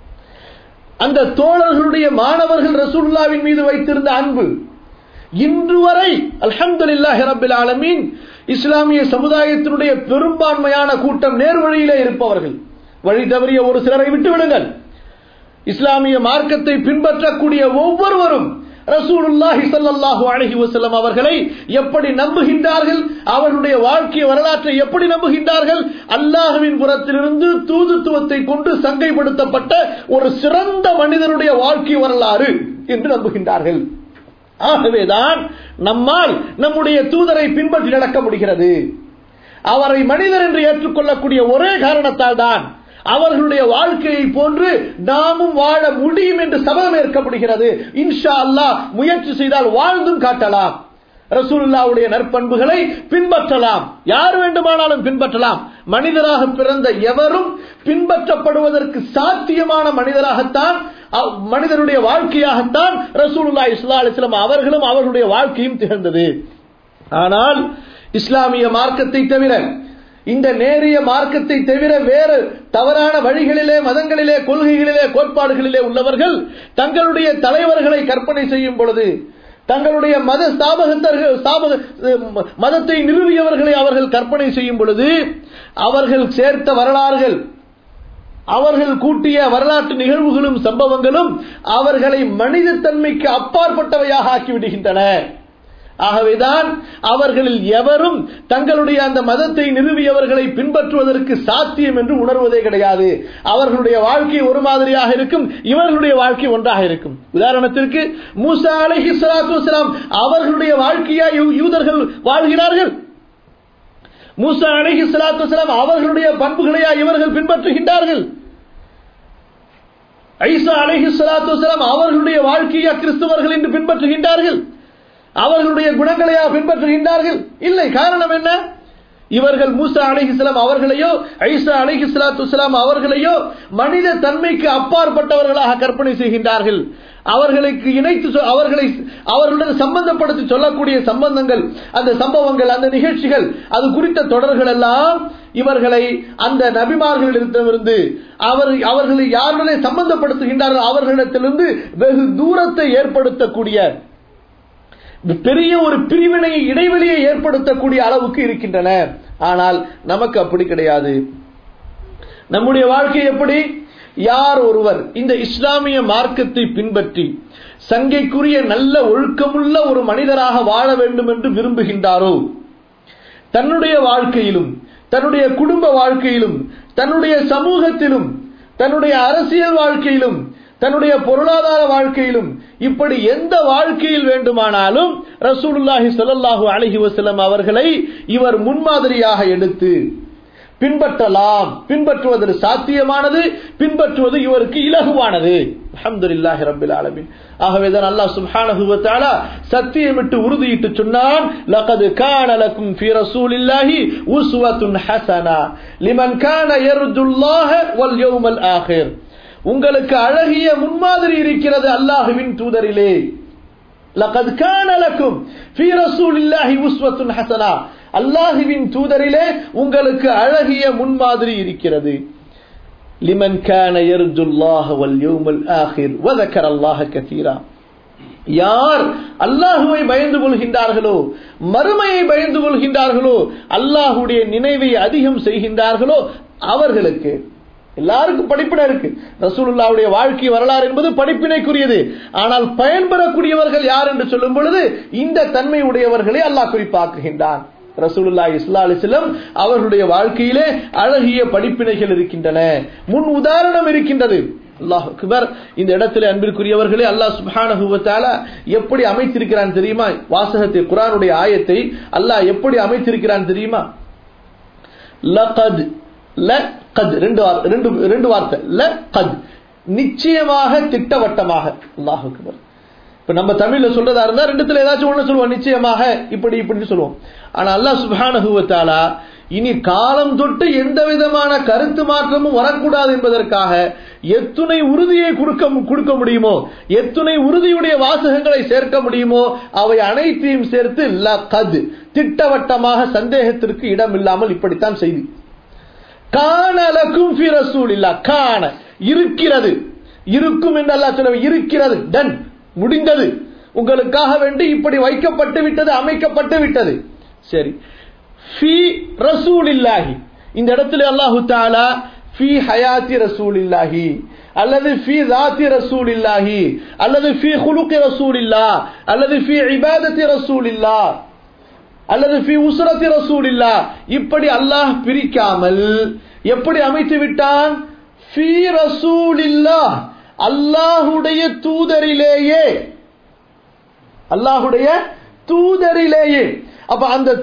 அந்த தோழர்களுடைய மாணவர்கள் ரசூலுல்லாஹ்வின் மீது வைத்திருந்த அன்பு, இன்று வரை அல்ஹம்துலில்லாஹி ரப்பில் ஆலமீன் இஸ்லாமிய சமுதாயத்தினுடைய பெரும்பான்மையான கூட்டம் நேர்வழியிலே இருப்பவர்கள். வழி தவறிய ஒரு சிலரை விட்டுவிடுங்கள், இஸ்லாமிய மார்க்கத்தை பின்பற்றக்கூடிய ஒவ்வொருவரும் ரசூலுல்லாஹி ஸல்லல்லாஹு அலைஹி வஸல்லம் அவர்களை எப்படி நம்புகின்றார்கள், அவர்களுடைய வாழ்க்கை வரலாற்றை எப்படி நம்புகின்றார்கள், அல்லாஹ்வின் புறத்திலிருந்து தூதுத்துவத்தை கொண்டு சங்கைப்படுத்தப்பட்ட ஒரு சிறந்த மனிதனுடைய வாழ்க்கை வரலாறு என்று நம்புகின்றார்கள். ஆகவேதான் நம்மால் நம்முடைய தூதரை பின்பற்றி நடக்க முடிகிறது. அவரை மனிதர் என்று ஏற்றுக்கொள்ளக்கூடிய ஒரே காரணத்தால் தான் அவர்களுடைய வாழ்க்கையை போன்று நாமும் வாழ முடியும் என்று சபதமேற்க முடிகிறது. இன்ஷா அல்லாஹ் முயற்சி செய்தால் வாழ்ந்தும் காட்டலாம். ரசூலுல்லாஹ்வுடைய நற்பண்புகளை பின்பற்றலாம், யார் வேண்டுமானாலும் பின்பற்றலாம். மனிதராக பிறந்த எவரும் பின்பற்றப்படுவதற்கு சாத்தியமான மனிதராகத்தான், மனிதனுடைய வாழ்க்கையாகத்தான் ரசூலுல்லாஹி ஸல்லல்லாஹு அலைஹி வஸல்லம் அவர்களும் அவர்களுடைய வாழ்க்கையும் திகழ்ந்தது. ஆனால் இஸ்லாமிய மார்க்கத்தை தவிர, இந்த நேரிய மார்க்கத்தை தவிர வேறு தவறான வழிகளிலே, மதங்களிலே, கொள்கைகளிலே, கோட்பாடுகளிலே உள்ளவர்கள் தங்களுடைய தலைவர்களை கற்பனை செய்யும் பொழுது, தங்களுடைய மத மதத்தை நிறுவியவர்களை அவர்கள் கற்பனை செய்யும் பொழுது, அவர்கள் சேர்த்த வரலாறுகள், அவர்கள் கூட்டிய வரலாற்று நிகழ்வுகளும் சம்பவங்களும் அவர்களை மனித தன்மைக்கு அப்பாற்பட்டவையாக ஆக்கிவிடுகின்றன. ஆகவேதான் அவர்களில் எவரும் தங்களுடைய அந்த மதத்தை நிறுவியவர்களை பின்பற்றுவதற்கு சாத்தியம் என்று உணர்வதே கிடையாது. அவர்களுடைய வாழ்க்கை ஒரு மாதிரியாக இருக்கும், இவர்களுடைய வாழ்க்கை ஒன்றாக இருக்கும். உதாரணத்திற்கு மூசா அலைஹிஸ்ஸலாத்து வஸ்ஸலாம் அவர்களுடைய வாழ்க்கையா யூதர்கள் வாழ்கிறார்கள்? மூசா அலைஹிஸ்ஸலாத்து வஸ்ஸலாம் அவர்களுடைய பண்புகளையா இவர்கள் பின்பற்றுகின்றார்கள்? ஈசா அலைஹிஸ்ஸலாத்து வஸ்ஸலாம் அவர்களுடைய வாழ்க்கையா கிறிஸ்தவர்கள் என்று பின்பற்றுகின்றார்கள்? அவர்களுடைய குணங்களையா பின்பற்றுகின்றார்கள்? இல்லை. காரணம் என்ன? இவர்கள் மூசா அலைஹிஸ்ஸலாம் அவர்களையோ ஈசா அலைஹிஸ்ஸலாத்து வஸ்ஸலாம் அவர்களையோ மனித தன்மைக்கு அப்பாற்பட்டவர்களாக கற்பனை செய்கின்றார்கள். அவர்களுக்கு இணைத்து அவர்களுடன் சம்பந்தப்படுத்தி சொல்லக்கூடிய சம்பந்தங்கள், அந்த சம்பவங்கள், அந்த நிகழ்ச்சிகள், அது குறித்த தொடர்கள் எல்லாம் இவர்களை அந்த நபிமார்களிடத்திலிருந்து அவர்களை யாருடன் சம்பந்தப்படுத்துகின்றார்கள் அவர்களிடத்திலிருந்து வெகு தூரத்தை ஏற்படுத்தக்கூடிய பெரிய ஒரு பிரிவினையை, இடைவெளியை ஏற்படுத்தக்கூடிய அளவுக்கு இருக்கின்றன. ஆனால் நமக்கு அப்படி கிடையாது. நம்முடைய வாழ்க்கை எப்படி? யார் ஒருவர் இந்த இஸ்லாமிய மார்க்கத்தை பின்பற்றி சங்கைக்குரிய நல்ல ஒழுக்கமுள்ள ஒரு மனிதராக வாழ வேண்டும் என்று விரும்புகின்றாரோ, தன்னுடைய வாழ்க்கையிலும், தன்னுடைய குடும்ப வாழ்க்கையிலும், தன்னுடைய சமூகத்திலும், தன்னுடைய அரசியல் வாழ்க்கையிலும், தன்னுடைய பொருளாதார வாழ்க்கையிலும், இப்படி எந்த வாழ்க்கையில் வேண்டுமானாலும் ரசூலுல்லாஹி ஸல்லல்லாஹு அலைஹி வஸல்லம் அவர்களை இவர் முன்மாதிரியாக எடுத்து பின்பற்றலாம். பின்பற்றுவது சாத்தியமானது, பின்பற்றுவது இவருக்கு இலகுவானது. அல்ஹம்துலில்லாஹி ரப்பில் ஆலமீன். ஆகவேதான் அல்லாஹ் சுப்ஹானஹு வ தஆலா சத்தியமிட்டு உறுதியிட்டு சொன்னான், லகத் கான லகும் ஃபீ ரசூலில்லாஹி உஸ்வத்துன் ஹஸனா லிமன் கான யர்ஜுல்லாஹ வல் யௌமல் ஆகிர். உங்களுக்கு அழகிய முன்மாதிரி இருக்கிறது அல்லாஹ்வின் தூதரிலே. லகத் கான லகும் ஃபீ ரசூலில்லாஹி உஸ்வத்துன் ஹஸனா, அல்லாஹ்வின் தூதரிலே உங்களுக்கு அழகிய முன்மாதிரி இருக்கிறது. லிமன் கான யர்ஜுல்லாஹ வல் யௌமல் ஆகிர் வ ذكرல்லாஹ கதீரா. யார் அல்லாஹ்வை பயந்து கொள்கின்றார்களோ, மறுமையை பயந்து கொள்கின்றார்களோ, அல்லாஹ்வுடைய நினைவை அதிகம் செய்கின்றார்களோ அவர்களுக்கு. எல்லாருக்கும் படிப்பினை இருக்கு. ரசூலுல்லாஹ்வுடைய வாழ்க்கை வரலாறு என்பது படிப்பினைக்குரியது. ஆனால் பயன்பெறக்கூடியவர்கள் யார் என்று சொல்லும் பொழுது இந்த தன்மை உடையவர்களை அல்லாஹ் குறிப்பாக்குகின்றான். ரசூலுல்லாஹி ஸல்லல்லாஹு அலைஹி வஸல்லம் அவர்களுடைய வாழ்க்கையிலே அழகிய படிப்பினைகள் இருக்கின்றன, முன் உதாரணம் இருக்கின்றது. அல்லாஹ் அக்பர். இந்த இடத்திலே அன்பிற்குரியவர்களே, அல்லாஹ் சுப்ஹானஹு வ தஆலா எப்படி அமைத்திருக்கிறான் தெரியுமா? வாசகத்தை, குர்ஆனுடைய ஆயத்தை அல்லாஹ் எப்படி அமைத்திருக்கிறான் தெரியுமா? லகத், லகத் ரெண்டு வார்த்தை. லகத் நிச்சயமாக, திட்டவட்டமாக. அல்லாஹ் அக்பர். இப்ப நம்ம தமிழ்ல சொல்றதா இருந்தா ரெண்டுத்துல ஏதாச்சும் ஒண்ணு சொல்லுவோம், நிச்சயமாக இப்படி இப்படின்னு சொல்லுவோம். ஆனா அல்லாஹ் சுப்ஹானஹு வ தஆலா இனி காலம் தொட்டு எந்த விதமான கருத்து மாற்றமும் வரக்கூடாது என்பதற்காக எத்துணை உறுதியை கொடுக்க முடியுமோ, எத்துணை உறுதியுடைய வாசகங்களை சேர்க்க முடியுமோ அவை அனைத்தையும் சேர்த்து லகத், திட்டவட்டமாக, சந்தேகத்திற்கு இடம் இல்லாமல் இப்படித்தான் செய்தி. கான லகும் ஃபீ ரசூலில்லாஹ், கான இருக்கிறது, இருக்கும் என்று அல்லாஹ் சொல்ல, இருக்கிறது, டன், முடிந்தது, உங்களுக்காக வேண்டி இப்படி வைக்கப்பட்டு விட்டது, அமைக்கப்பட்டு விட்டது. சரி, ஃபீ ரசூலில்லாஹி, இந்த இடத்துல அல்லாஹு தஆலா ஃபீ ஹயாத்தி ரசூலில்லாஹி அல்லது ஃபீ ذாத்தி ரசூலில்லாஹி அல்லது ஃபீ குலுகி ரசூலில்லாஹ் அல்லது ஃபீ இபாதத்தி ரசூலில்லாஹ் அல்லது ஃபீ உஸ்ரத்தி ரசூலில்லாஹ், இப்படி அல்லாஹ் பிரிக்காமல் எப்படி அமைத்து விட்டான்? ஃபீ ரசூலில்லாஹ், அல்லாஹ்வுடைய தூதரிலேயே, அல்லாஹ்வுடைய தூதரிலேயே. அப்ப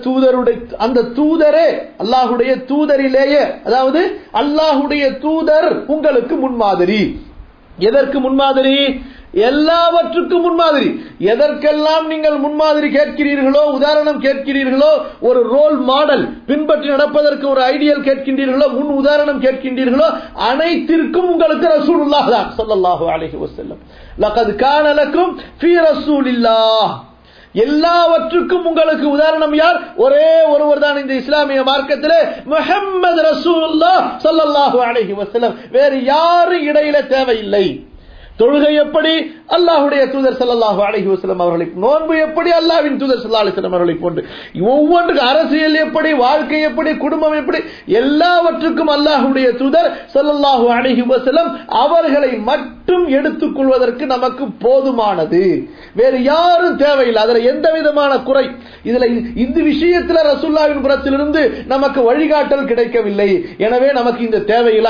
அந்த தூதரே அல்லாஹ்வுடைய தூதரிலேயே, அதாவது அல்லாஹ்வுடைய தூதர் உங்களுக்கு முன்மாதிரி. எதற்கு முன்மாதிரி? எல்லாவற்றுக்கும் முன்மாதிரி. எதற்கெல்லாம் நீங்கள் முன்மாதிரி கேட்கிறீர்களோ, உதாரணம் கேட்கிறீர்களோ, ஒரு ரோல் மாடல் பின்பற்றி நடப்பதற்கு ஒரு ஐடியல் கேட்கின்றீர்களோ, முன் உதாரணம் கேட்கின்றீர்களோ, அனைத்திற்கும் உங்களுக்கு ரசூலுல்லாஹ் தான் ஸல்லல்லாஹு அலைஹி வஸல்லம். லகத் கான லகும் ஃபீ ரசூலில்லாஹ், எல்லாவற்றுக்கும் உங்களுக்கு உதாரணம் யார்? ஒரே ஒருவர் தான் இந்த இஸ்லாமிய மார்க்கத்திலே, முஹம்மது ரசூலுல்லாஹ் ஸல்லல்லாஹு அலைஹி வஸல்லம். வேறு யாரும் இடையில தேவையில்லை. தொழுகை எப்படி? அல்லாஹ்வுடைய தூதர் ஸல்லல்லாஹு அலைஹி வஸல்லம் அவர்களை. நோன்பு எப்படி? அல்லாஹ்வின் தூதர் ஸல்லல்லாஹு அலைஹி வஸல்லம் அவர்களை போன்று. ஒவ்வொன்றுக்கு அரசியல் எப்படி, வாழ்க்கை எப்படி, குடும்பம் எப்படி, எல்லாவற்றுக்கும் அல்லாஹ்வுடைய தூதர் ஸல்லல்லாஹு அலைஹி வஸல்லம் அவர்களை மட்டும் எடுத்துக் கொள்வதற்கு நமக்கு போதுமானது. வேறு யாரும் தேவையில்லை. அதுல எந்த விதமான குறை, இதுல இந்த விஷயத்துல ரசூலுல்லாஹ்வின் புறத்திலிருந்து நமக்கு வழிகாட்டல் கிடைக்கவில்லை. எனவே நமக்கு இந்த தேவையில்லை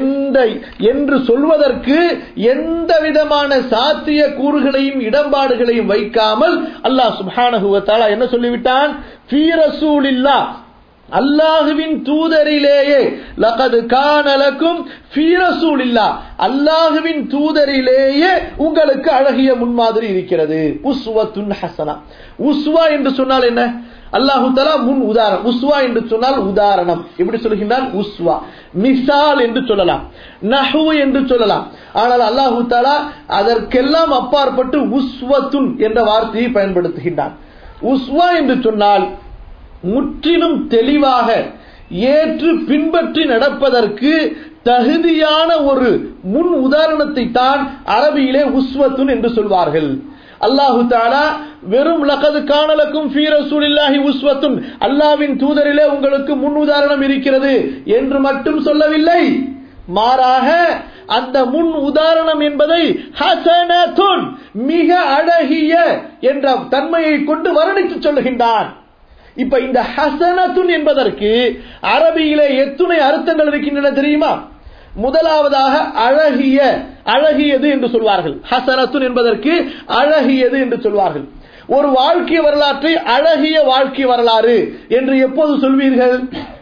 என்று சொல்வதற்கு எந்த விதமான சாத்திய கூறுகளையும் இடம்பாடுகளையும் வைக்காமல் அல்லாஹ் சுப்ஹானஹு வ தஆலா என்ன சொல்லிவிட்டான்? ஃபீ ரசூலில்லாஹ், அல்லாஹுவின் தூதரிலேயே லகத் கான லக்கும் ஃபீ ரசூலில்லாஹ், அல்லாஹுவின் தூதரிலேயே உங்களுக்கு அழகிய முன்மாதிரி இருக்கிறது. உஸ்வத்துன் ஹஸனா. உஸ்வா என்று சொன்னால் என்ன? அல்லாஹு தஆலா முன் உதாரணம். உஸ்வா என்று சொன்னால் உதாரணம். எப்படி சொல்கின்றான்? உஸ்வா மிசால் என்று சொல்லலாம், நஹ்வு என்று சொல்லலாம். ஆனால் அல்லாஹு தஆலா அதற்கெல்லாம் அப்பாற்பட்டு உஸ்வத்துன் என்ற வார்த்தையை பயன்படுத்துகின்றான். உஸ்வா என்று சொன்னால் முற்றிலும் தெளிவாக ஏற்று பின்பற்றி நடப்பதற்கு தகுதியான ஒரு முன் உதாரணத்தை தான் அரபியிலே உஸ்வத்துன் என்று சொல்வார்கள். அல்லாஹு தஆலா வெறும் லகத் கான லக்கும் ஃபீ ரசூலில்லாஹி உஸ்வத்துன், அல்லாஹ்வின் தூதரிலே உங்களுக்கு முன் உதாரணம் இருக்கிறது என்று மட்டும் சொல்லவில்லை. மாறாக அந்த முன் உதாரணம் என்பதை ஹஸனத்துன், மிக அழகிய என்ற தன்மையை கொண்டு வர்ணித்து சொல்லுகின்றான். இப்ப இந்த ஹஸனத்துன் என்பதற்கு அரபியிலே எத்துணை அர்த்தங்கள் இருக்கின்றன தெரியுமா? முதலாவதாக அழகிய, அழகியது என்று சொல்வார்கள். ஹஸனத்துன் என்பதற்கு அழகியது என்று சொல்வார்கள். ஒரு வாழ்க்கை வரலாற்றை அழகிய வாழ்க்கை வரலாறு என்று எப்போது சொல்வீர்கள்?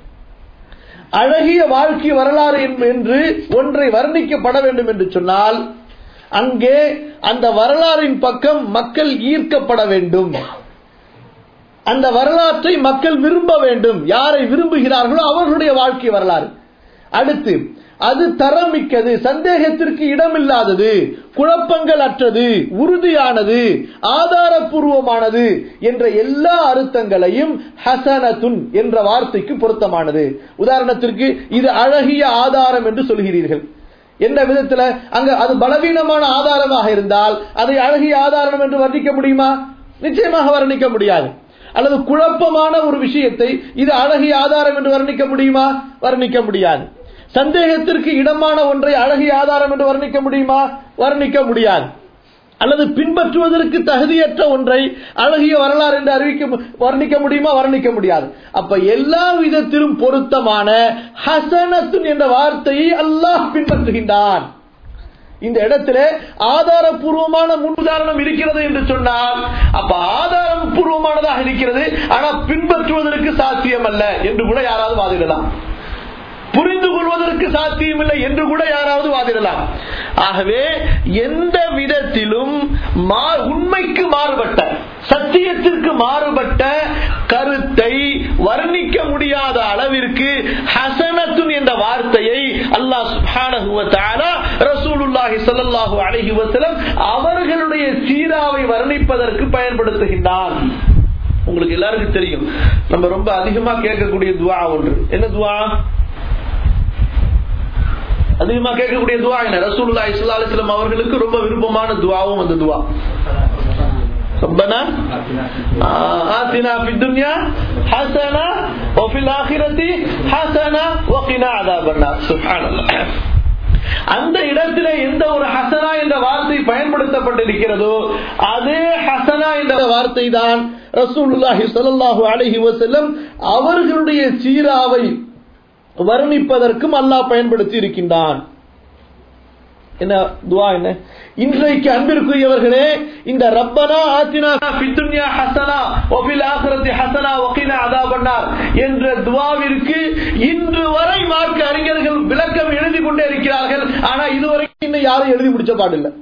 அழகிய வாழ்க்கை வரலாறு என்று ஒன்றை வர்ணிக்கப்பட வேண்டும் என்று சொன்னால் அங்கே அந்த வரலாறின் பக்கம் மக்கள் ஈர்க்கப்பட வேண்டும், அந்த வரலாற்றை மக்கள் விரும்ப வேண்டும். யாரை விரும்புகிறார்களோ அவர்களுடைய வாழ்க்கை வரலாறு. அடுத்து அது தரமிக்கது, சந்தேகத்திற்கு இடமில்லாதது, குழப்பங்கள் அற்றது, உறுதியானது, ஆதாரபூர்வமானது என்ற எல்லா அர்த்தங்களையும் ஹஸனத்துன் என்ற வார்த்தைக்கு பொருத்தமானது. உதாரணத்திற்கு இது அழகிய ஆதாரம் என்று சொல்கிறீர்கள். எந்த விதத்தில்? அங்க அது பலவீனமான ஆதாரமாக இருந்தால் அதை அழகிய ஆதாரம் என்று வர்ணிக்க முடியுமா? நிச்சயமாக வர்ணிக்க முடியாது. அல்லது குழப்பமான ஒரு விஷயத்தை இது அழகிய ஆதாரம் என்று வர்ணிக்க முடியுமா? வர்ணிக்க முடியாது. சந்தேகத்திற்கு இடமான ஒன்றை அழகிய ஆதாரம் என்று வர்ணிக்க முடியுமா? வர்ணிக்க முடியாது. அல்லது பின்பற்றுவதற்கு தகுதியற்ற ஒன்றை அழகிய வரலாறு என்று வர்ணிக்க முடியுமா? வர்ணிக்க முடியாது. அப்ப எல்லா விதத்திலும் பொருத்தமான ஹஸனத்துன் என்ற வார்த்தையை அல்லாஹ் பின்பற்றுகின்றான். இந்த இடத்திலே ஆதாரபூர்வமான முன்னுதாரணம் இருக்கிறது என்று சொன்னால் அப்ப ஆதாரபூர்வமானதாக இருக்கிறது, ஆனால் பின்பற்றுவதற்கு சாத்தியம் அல்ல என்று கூட யாராவது வாதிடலாம். புரிந்து கொள்வதற்கு சாத்தியமில்லை என்று கூட யாராவது வாதிடலாம். ஆகவே எந்த விதத்திலும் உண்மைக்கு மாறுபட்ட, சத்தியத்திற்கு மாறுபட்ட கருத்தை வர்ணிக்க முடியாத அளவிற்கு ஹஸனத்துன் என்ற வார்த்தையை அல்லாஹ் சுப்ஹானஹு வ தஆலா ரசூலுல்லாஹி ஸல்லல்லாஹு அலைஹி வஸல்லம் அவர்களுடைய சீராவை வர்ணிப்பதற்கு பயன்படுத்துகின்றான். உங்களுக்கு எல்லாருக்கும் தெரியும், நம்ம ரொம்ப அதிகமா கேட்கக்கூடிய துஆ ஒன்று. என்ன துஆ? அதிகமா கேட்கக்கூடிய துஆ என்ன? ரசூலுல்லாஹி ஸல்லல்லாஹு அலைஹி வஸல்லம் அவர்களுக்கு ரொம்ப விருப்பமான துஆவும் அந்த துஆ. ரப்பனா ஆத்தினா ஃபித் துன்யா ஹஸனா வ ஃபில் ஆখিরাতি ஹஸனா வ கினா அஸாபன்னார். சுப்ஹானல்லாஹ். அந்த இடத்திலே எந்த ஒரு ஹஸனா என்ற வார்த்தை பயன்படுத்தப்பட்டிருக்கிறதோ அதே ஹஸனா என்ற வார்த்தை தான் ரசூலுல்லாஹி ஸல்லல்லாஹு அலைஹி வஸல்லம் அவர்களுடைய சீராவை வர்ணிப்பதற்கும் அல்லாஹ் பயன்படுத்தி இருக்கின்றான். என்ன துஆ? என்ன இன்றைக்கு அன்பிற்குரியவர்களே, இந்த ரப்பனா ஆத்தினா ஃபித் துன்யா ஹஸனா வ ஃபில் ஆখিরাতি ஹஸனா வ கினா அஸாபன்னார் என்ற துஆவிற்கு இன்று வரை மார்க்க அறிஞர்கள் விளக்கம் எழுதி கொண்டே இருக்கிறார்கள். ஆனா இதுவரைக்கும் இன்னும் யாரும் எழுதி முடிச்ச பாடில்லை.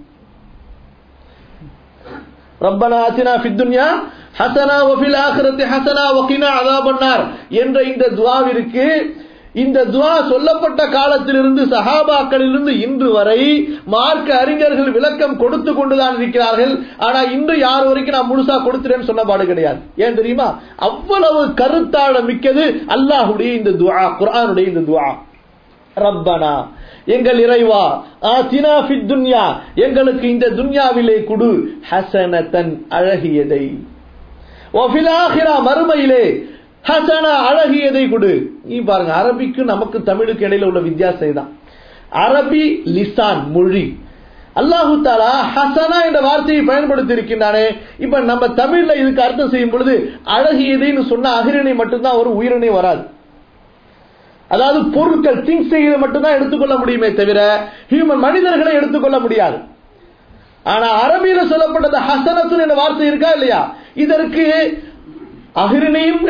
ரப்பனா ஆத்தினா ஃபித் துன்யா ஹஸனா வ ஃபில் ஆখিরাতি ஹஸனா வ கினா அஸாபன்னார் என்ற இந்த துஆவிற்கு இந்த துஆ சொல்லப்பட்ட காலத்திலிருந்து சஹாபாக்களிலிருந்து இன்று வரை மார்க்க அறிஞர்கள் விளக்கம் கொடுத்து கொண்டுதான் இருக்கிறார்கள். ஆனா இன்று யார் வரைக்கும் நான் முழுசா கொடுத்துறேன்னு சொன்ன பாடு கிடையாது. ஏன் தெரியுமா? அவ்வளவு கருத்தாழ மிக்கது அல்லாஹ்வுடைய இந்த துஆ, குர்ஆனுடைய இந்த துஆ. ரப்பனா, எங்கள் இறைவா, ஆத்தினா ஃபித் துன்யா, எங்களுக்கு இந்த துன்யாவிலே கொடு, ஹஸனத்தன் அழகியதை, வ ஃபில் ஆখিরা மறுமையிலே ஹஸனா அழகியதை கொடு. நீ பாருங்க, அரபிக்கு நமக்கு தமிழுக்கு இடையில உள்ள வித்தியாசம் தான். அரபி லிசான், மொழி. அல்லாஹு தஆலா ஹஸனா என்ற வார்த்தையை பயன்படுத்தி இருக்கின்றானே. இப்ப நம்ம தமிழ்ல இதுக்கு அர்த்தம் செய்யும் பொழுது அழகியதைன்னு சொன்னா அகிரிணை மட்டும்தான் ஒரு உயிரிணை வராது. அதாவது பொருட்கள், திங்ஸ் செய்யறது மட்டும்தான் எடுத்துக்கொள்ள முடியுமே தவிர ஹியூமன் மனிதர்களை எடுத்துக்கொள்ள முடியாது. ஆனா அரபியில சொல்லப்பட்டது ஹஸனத்துன் என்ற வார்த்தை இருக்கா இல்லையா? இதற்கு அஹ்ரினையும்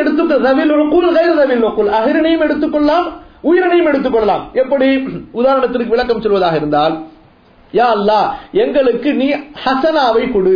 அஹ்ரினையும் எடுத்துக்கொள்ளலாம், உயிரினையும் எடுத்துக்கொள்ளலாம். எப்படி? உதாரணத்திற்கு விளக்கம் சொல்வதாக இருந்தால், யா அல்லாஹ் எங்களுக்கு நீ ஹசனாவை கொடு,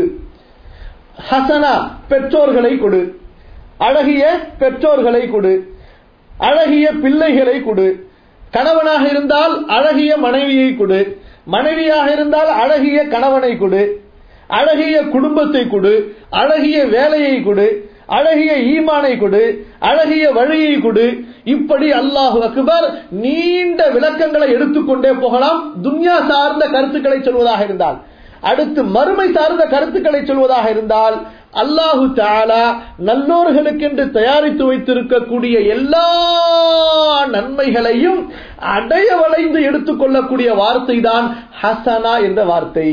ஹசனா பெற்றோர்களை கொடு, அழகிய பெற்றோர்களை கொடு, அழகிய பிள்ளைகளை கொடு, கணவனாக இருந்தால் அழகிய மனைவியை கொடு, மனைவியாக இருந்தால் அழகிய கணவனை கொடு, அழகிய குடும்பத்தை கொடு, அழகிய வேலையை கொடு, அழகிய ஈமானை கொடு, அழகிய வழியை கொடு. இப்படி அல்லாஹு அக்பர் நீண்ட விளக்கங்களை எடுத்துக்கொண்டே போகலாம். துன்யா சார்ந்த கருத்துக்களை சொல்வதாக இருந்தால், அடுத்து மறுமை சார்ந்த கருத்துக்களை சொல்வதாக இருந்தால், அல்லாஹு தஆலா நல்லோர்களுக்கென்று தயாரித்து வைத்திருக்கக்கூடிய எல்லா நன்மைகளையும் அடைய வளைந்து எடுத்துக்கொள்ளக்கூடிய வார்த்தை தான் ஹசனா என்ற வார்த்தை.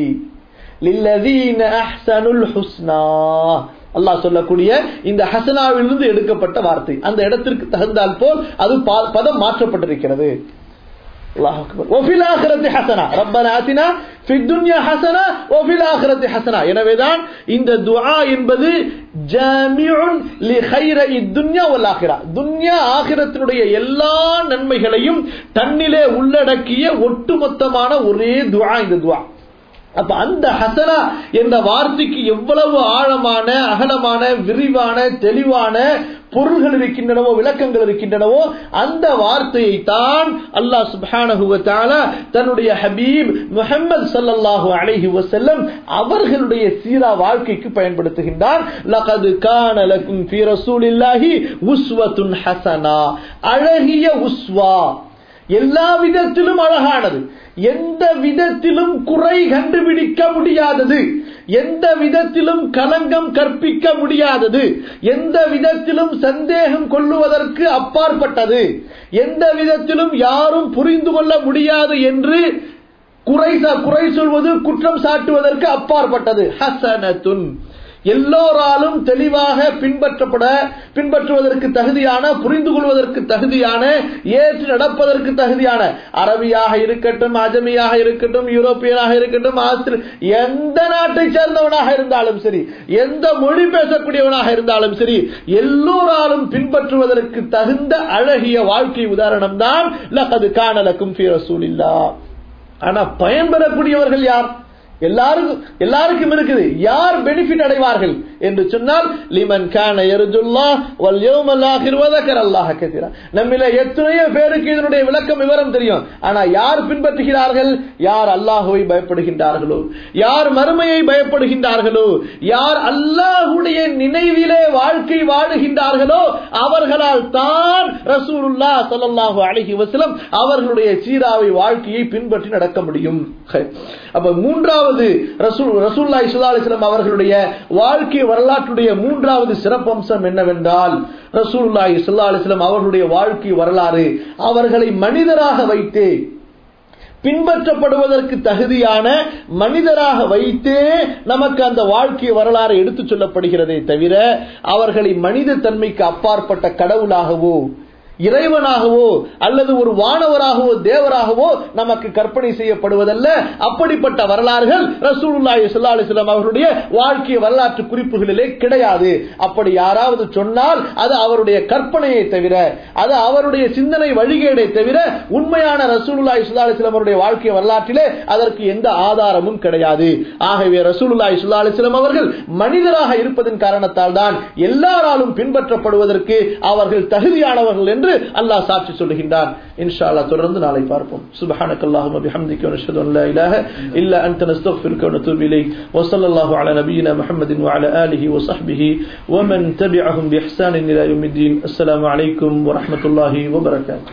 லில்லதீன அஹ்ஸனுல் ஹுஸ்னா, அல்லாஹ் சொல்லக்கூடிய இந்த ஹசனாவிலிருந்து எடுக்கப்பட்ட வார்த்தை. அந்த இடத்திற்கு தகுந்தால் போல் அது பதம் மாற்றப்பட்டிருக்கிறது. அல்லாஹ் அக்பர். வஃபில் ஆখিরাতি ஹஸனா, ரப்பனா ஆதினா ஃபித் துன்யா ஹஸனா வஃபில் ஆখিরাতি ஹஸனா. எனவேதான் இந்த துஆ என்பது ஜாமிஉன் லிகைரி துன்யா வல் ஆখিরা, துன்யா ஆখিরাத்தினுடைய எல்லா நன்மைகளையும் தன்னிலே உள்ளடக்கிய ஒட்டுமொத்தமான ஒரே துஆ இந்த துஆ. அப்ப அந்த ஹசனா என்ற வார்த்தைக்கு எவ்வளவு ஆழமான, அகலமான, விரிவான, தெளிவான பொருள்கள் இருக்கின்றனவோ, விளக்கங்கள் இருக்கின்றனவோ, அந்த வார்த்தையை தான் அல்லாஹ் சுப்ஹானஹு வ தஆலா தன்னுடைய ஹபீப் முஹம்மது ஸல்லல்லாஹு அலைஹி வஸல்லம் அவர்களுடைய சீரா வாழ்க்கைக்கு பயன்படுத்துகின்றார். லகத் கான லகும் ஃபீ ரசூலில்லாஹி உஸ்வத்துன் ஹஸனா, அழகிய உஸ்வா, எல்லா விதத்திலும் அழகானது, எந்த விதத்திலும் குறை கண்டுபிடிக்க முடியாதது, எந்த விதத்திலும் களங்கம் கற்பிக்க முடியாதது, எந்த விதத்திலும் சந்தேகம் கொள்ளுவதற்கு அப்பாற்பட்டது, எந்த விதத்திலும் யாரும் புரிந்து கொள்ள முடியாது என்று குறை சொல்வது, குற்றம் சாட்டுவதற்கு அப்பாற்பட்டது. ஹசனத்துன், எல்லோராலும் தெளிவாக பின்பற்றுவதற்கு தகுதியான, புரிந்து கொள்வதற்கு தகுதியான, ஏற்று நடப்பதற்கு தகுதியான, அரபியாக இருக்கட்டும், அஜமியாக இருக்கட்டும், யூரோப்பியனாக இருக்கட்டும், எந்த நாட்டை சேர்ந்தவனாக இருந்தாலும் சரி, எந்த மொழி பேசக்கூடியவனாக இருந்தாலும் சரி, எல்லோராலும் பின்பற்றுவதற்கு தகுந்த அழகிய வாழ்க்கை உதாரணம் தான் லகத் கான லகும் ஃபீ ரசூலில்லாஹ். ஆனா பயன்பெறக்கூடியவர்கள் யார்? எல்லாருக்கும் இருக்குது. யார் பெனிஃபிட் அடைவார்கள் என்று சொன்னால், லிமன் கான யர்ஜுல்லாஹ் வல் யௌமல் ஆகிர் வ ذكرல்லாஹ கஸீரா. நம்மிலே எத்தனையோ பேருக்கு இதனுடைய விளக்கம் விவரம் தெரியும். ஆனா யார் பின்பற்றுகிறார்கள்? யார் அல்லாஹ்வை பயப்படுகின்றார்களோ, யார் மறுமையை பயப்படுகின்றார்களோ, யார் அல்லாஹ்வுடைய நினைவிலே வாழ்க்கை வாழுகின்றார்களோ, அவர்களால் தான் ரசூலுல்லாஹ் ஸல்லல்லாஹு அலைஹி வஸல்லம் அவர்களுடைய சீராவை வாழ்க்கையை பின்பற்றி நடக்க முடியும். அப்ப மூன்றாவது ரசூலுல்லாஹி ஸல்லல்லாஹு அலைஹி வஸல்லம் அவர்களுடைய வாழ்க்கை வரலாற்றுடைய மூன்றாவது சிறப்பம்சம் என்னவென்றால், ரசூலுல்லாஹி ஸல்லல்லாஹு அலைஹி வஸல்லம் அவர்களுடைய வாழ்க்கை வரலாறு அவர்களை மனிதராக வைத்து பின்பற்றப்படுவதற்கு தகுதியான மனிதராக வைத்தே நமக்கு அந்த வாழ்க்கை வரலாறு எடுத்துச் சொல்லப்படுகிறதே தவிர, அவர்களை மனித தன்மைக்கு அப்பாற்பட்ட கடவுளாகவோ, இறைவனாகவோ, அல்லது ஒரு வானவராகவோ, தேவராகவோ நமக்கு கற்பனை செய்யப்படுவதல்ல. அப்படிப்பட்ட வரலாறுகள் ரசூலுல்லாஹி ஸல்லல்லாஹு அலைஹி வஸல்லம் அவருடைய வாழ்க்கை வரலாற்று குறிப்புகளிலே கிடையாது. அப்படி யாராவது சொன்னால் அது அவருடைய கற்பனையை தவிர, அது அவருடைய சிந்தனை வழிகேடை தவிர, உண்மையான ரசூலுல்லாஹி ஸல்லல்லாஹு அலைஹி வஸல்லம் அவருடைய வாழ்க்கை வரலாற்றிலே அதற்கு எந்த ஆதாரமும் கிடையாது. ஆகவே ரசூலுல்லாஹி ஸல்லல்லாஹு அலைஹி வஸல்லம் அவர்கள் மனிதராக இருப்பதன் காரணத்தால் தான் எல்லாராலும் பின்பற்றப்படுவதற்கு அவர்கள் தகுதியானவர்கள் என்று அல்லாஹ் சாட்சி சொல்லுகின்றான். இன்ஷா அல்லாஹ் தொடர்ந்து நாளை பார்ப்போம். சுப்ஹானக்கல்லாஹும்ம பிஹம்திக வ நஷ்ஹது அன் லா இலாஹ இல்லா அன்த நஸ்தக்ஃபிருக வ நதூபு இலைக். வ ஸல்லல்லாஹு அலா நபியினா முஹம்மதின் வ அலா ஆலிஹி வ ஸஹ்பிஹி வ மன் தபிஅஹும் பி இஹ்சானின் இலா யௌமிddin. அஸ்ஸலாமு அலைக்கும் வ ரஹ்மத்துல்லாஹி வ பரகாத்துஹு.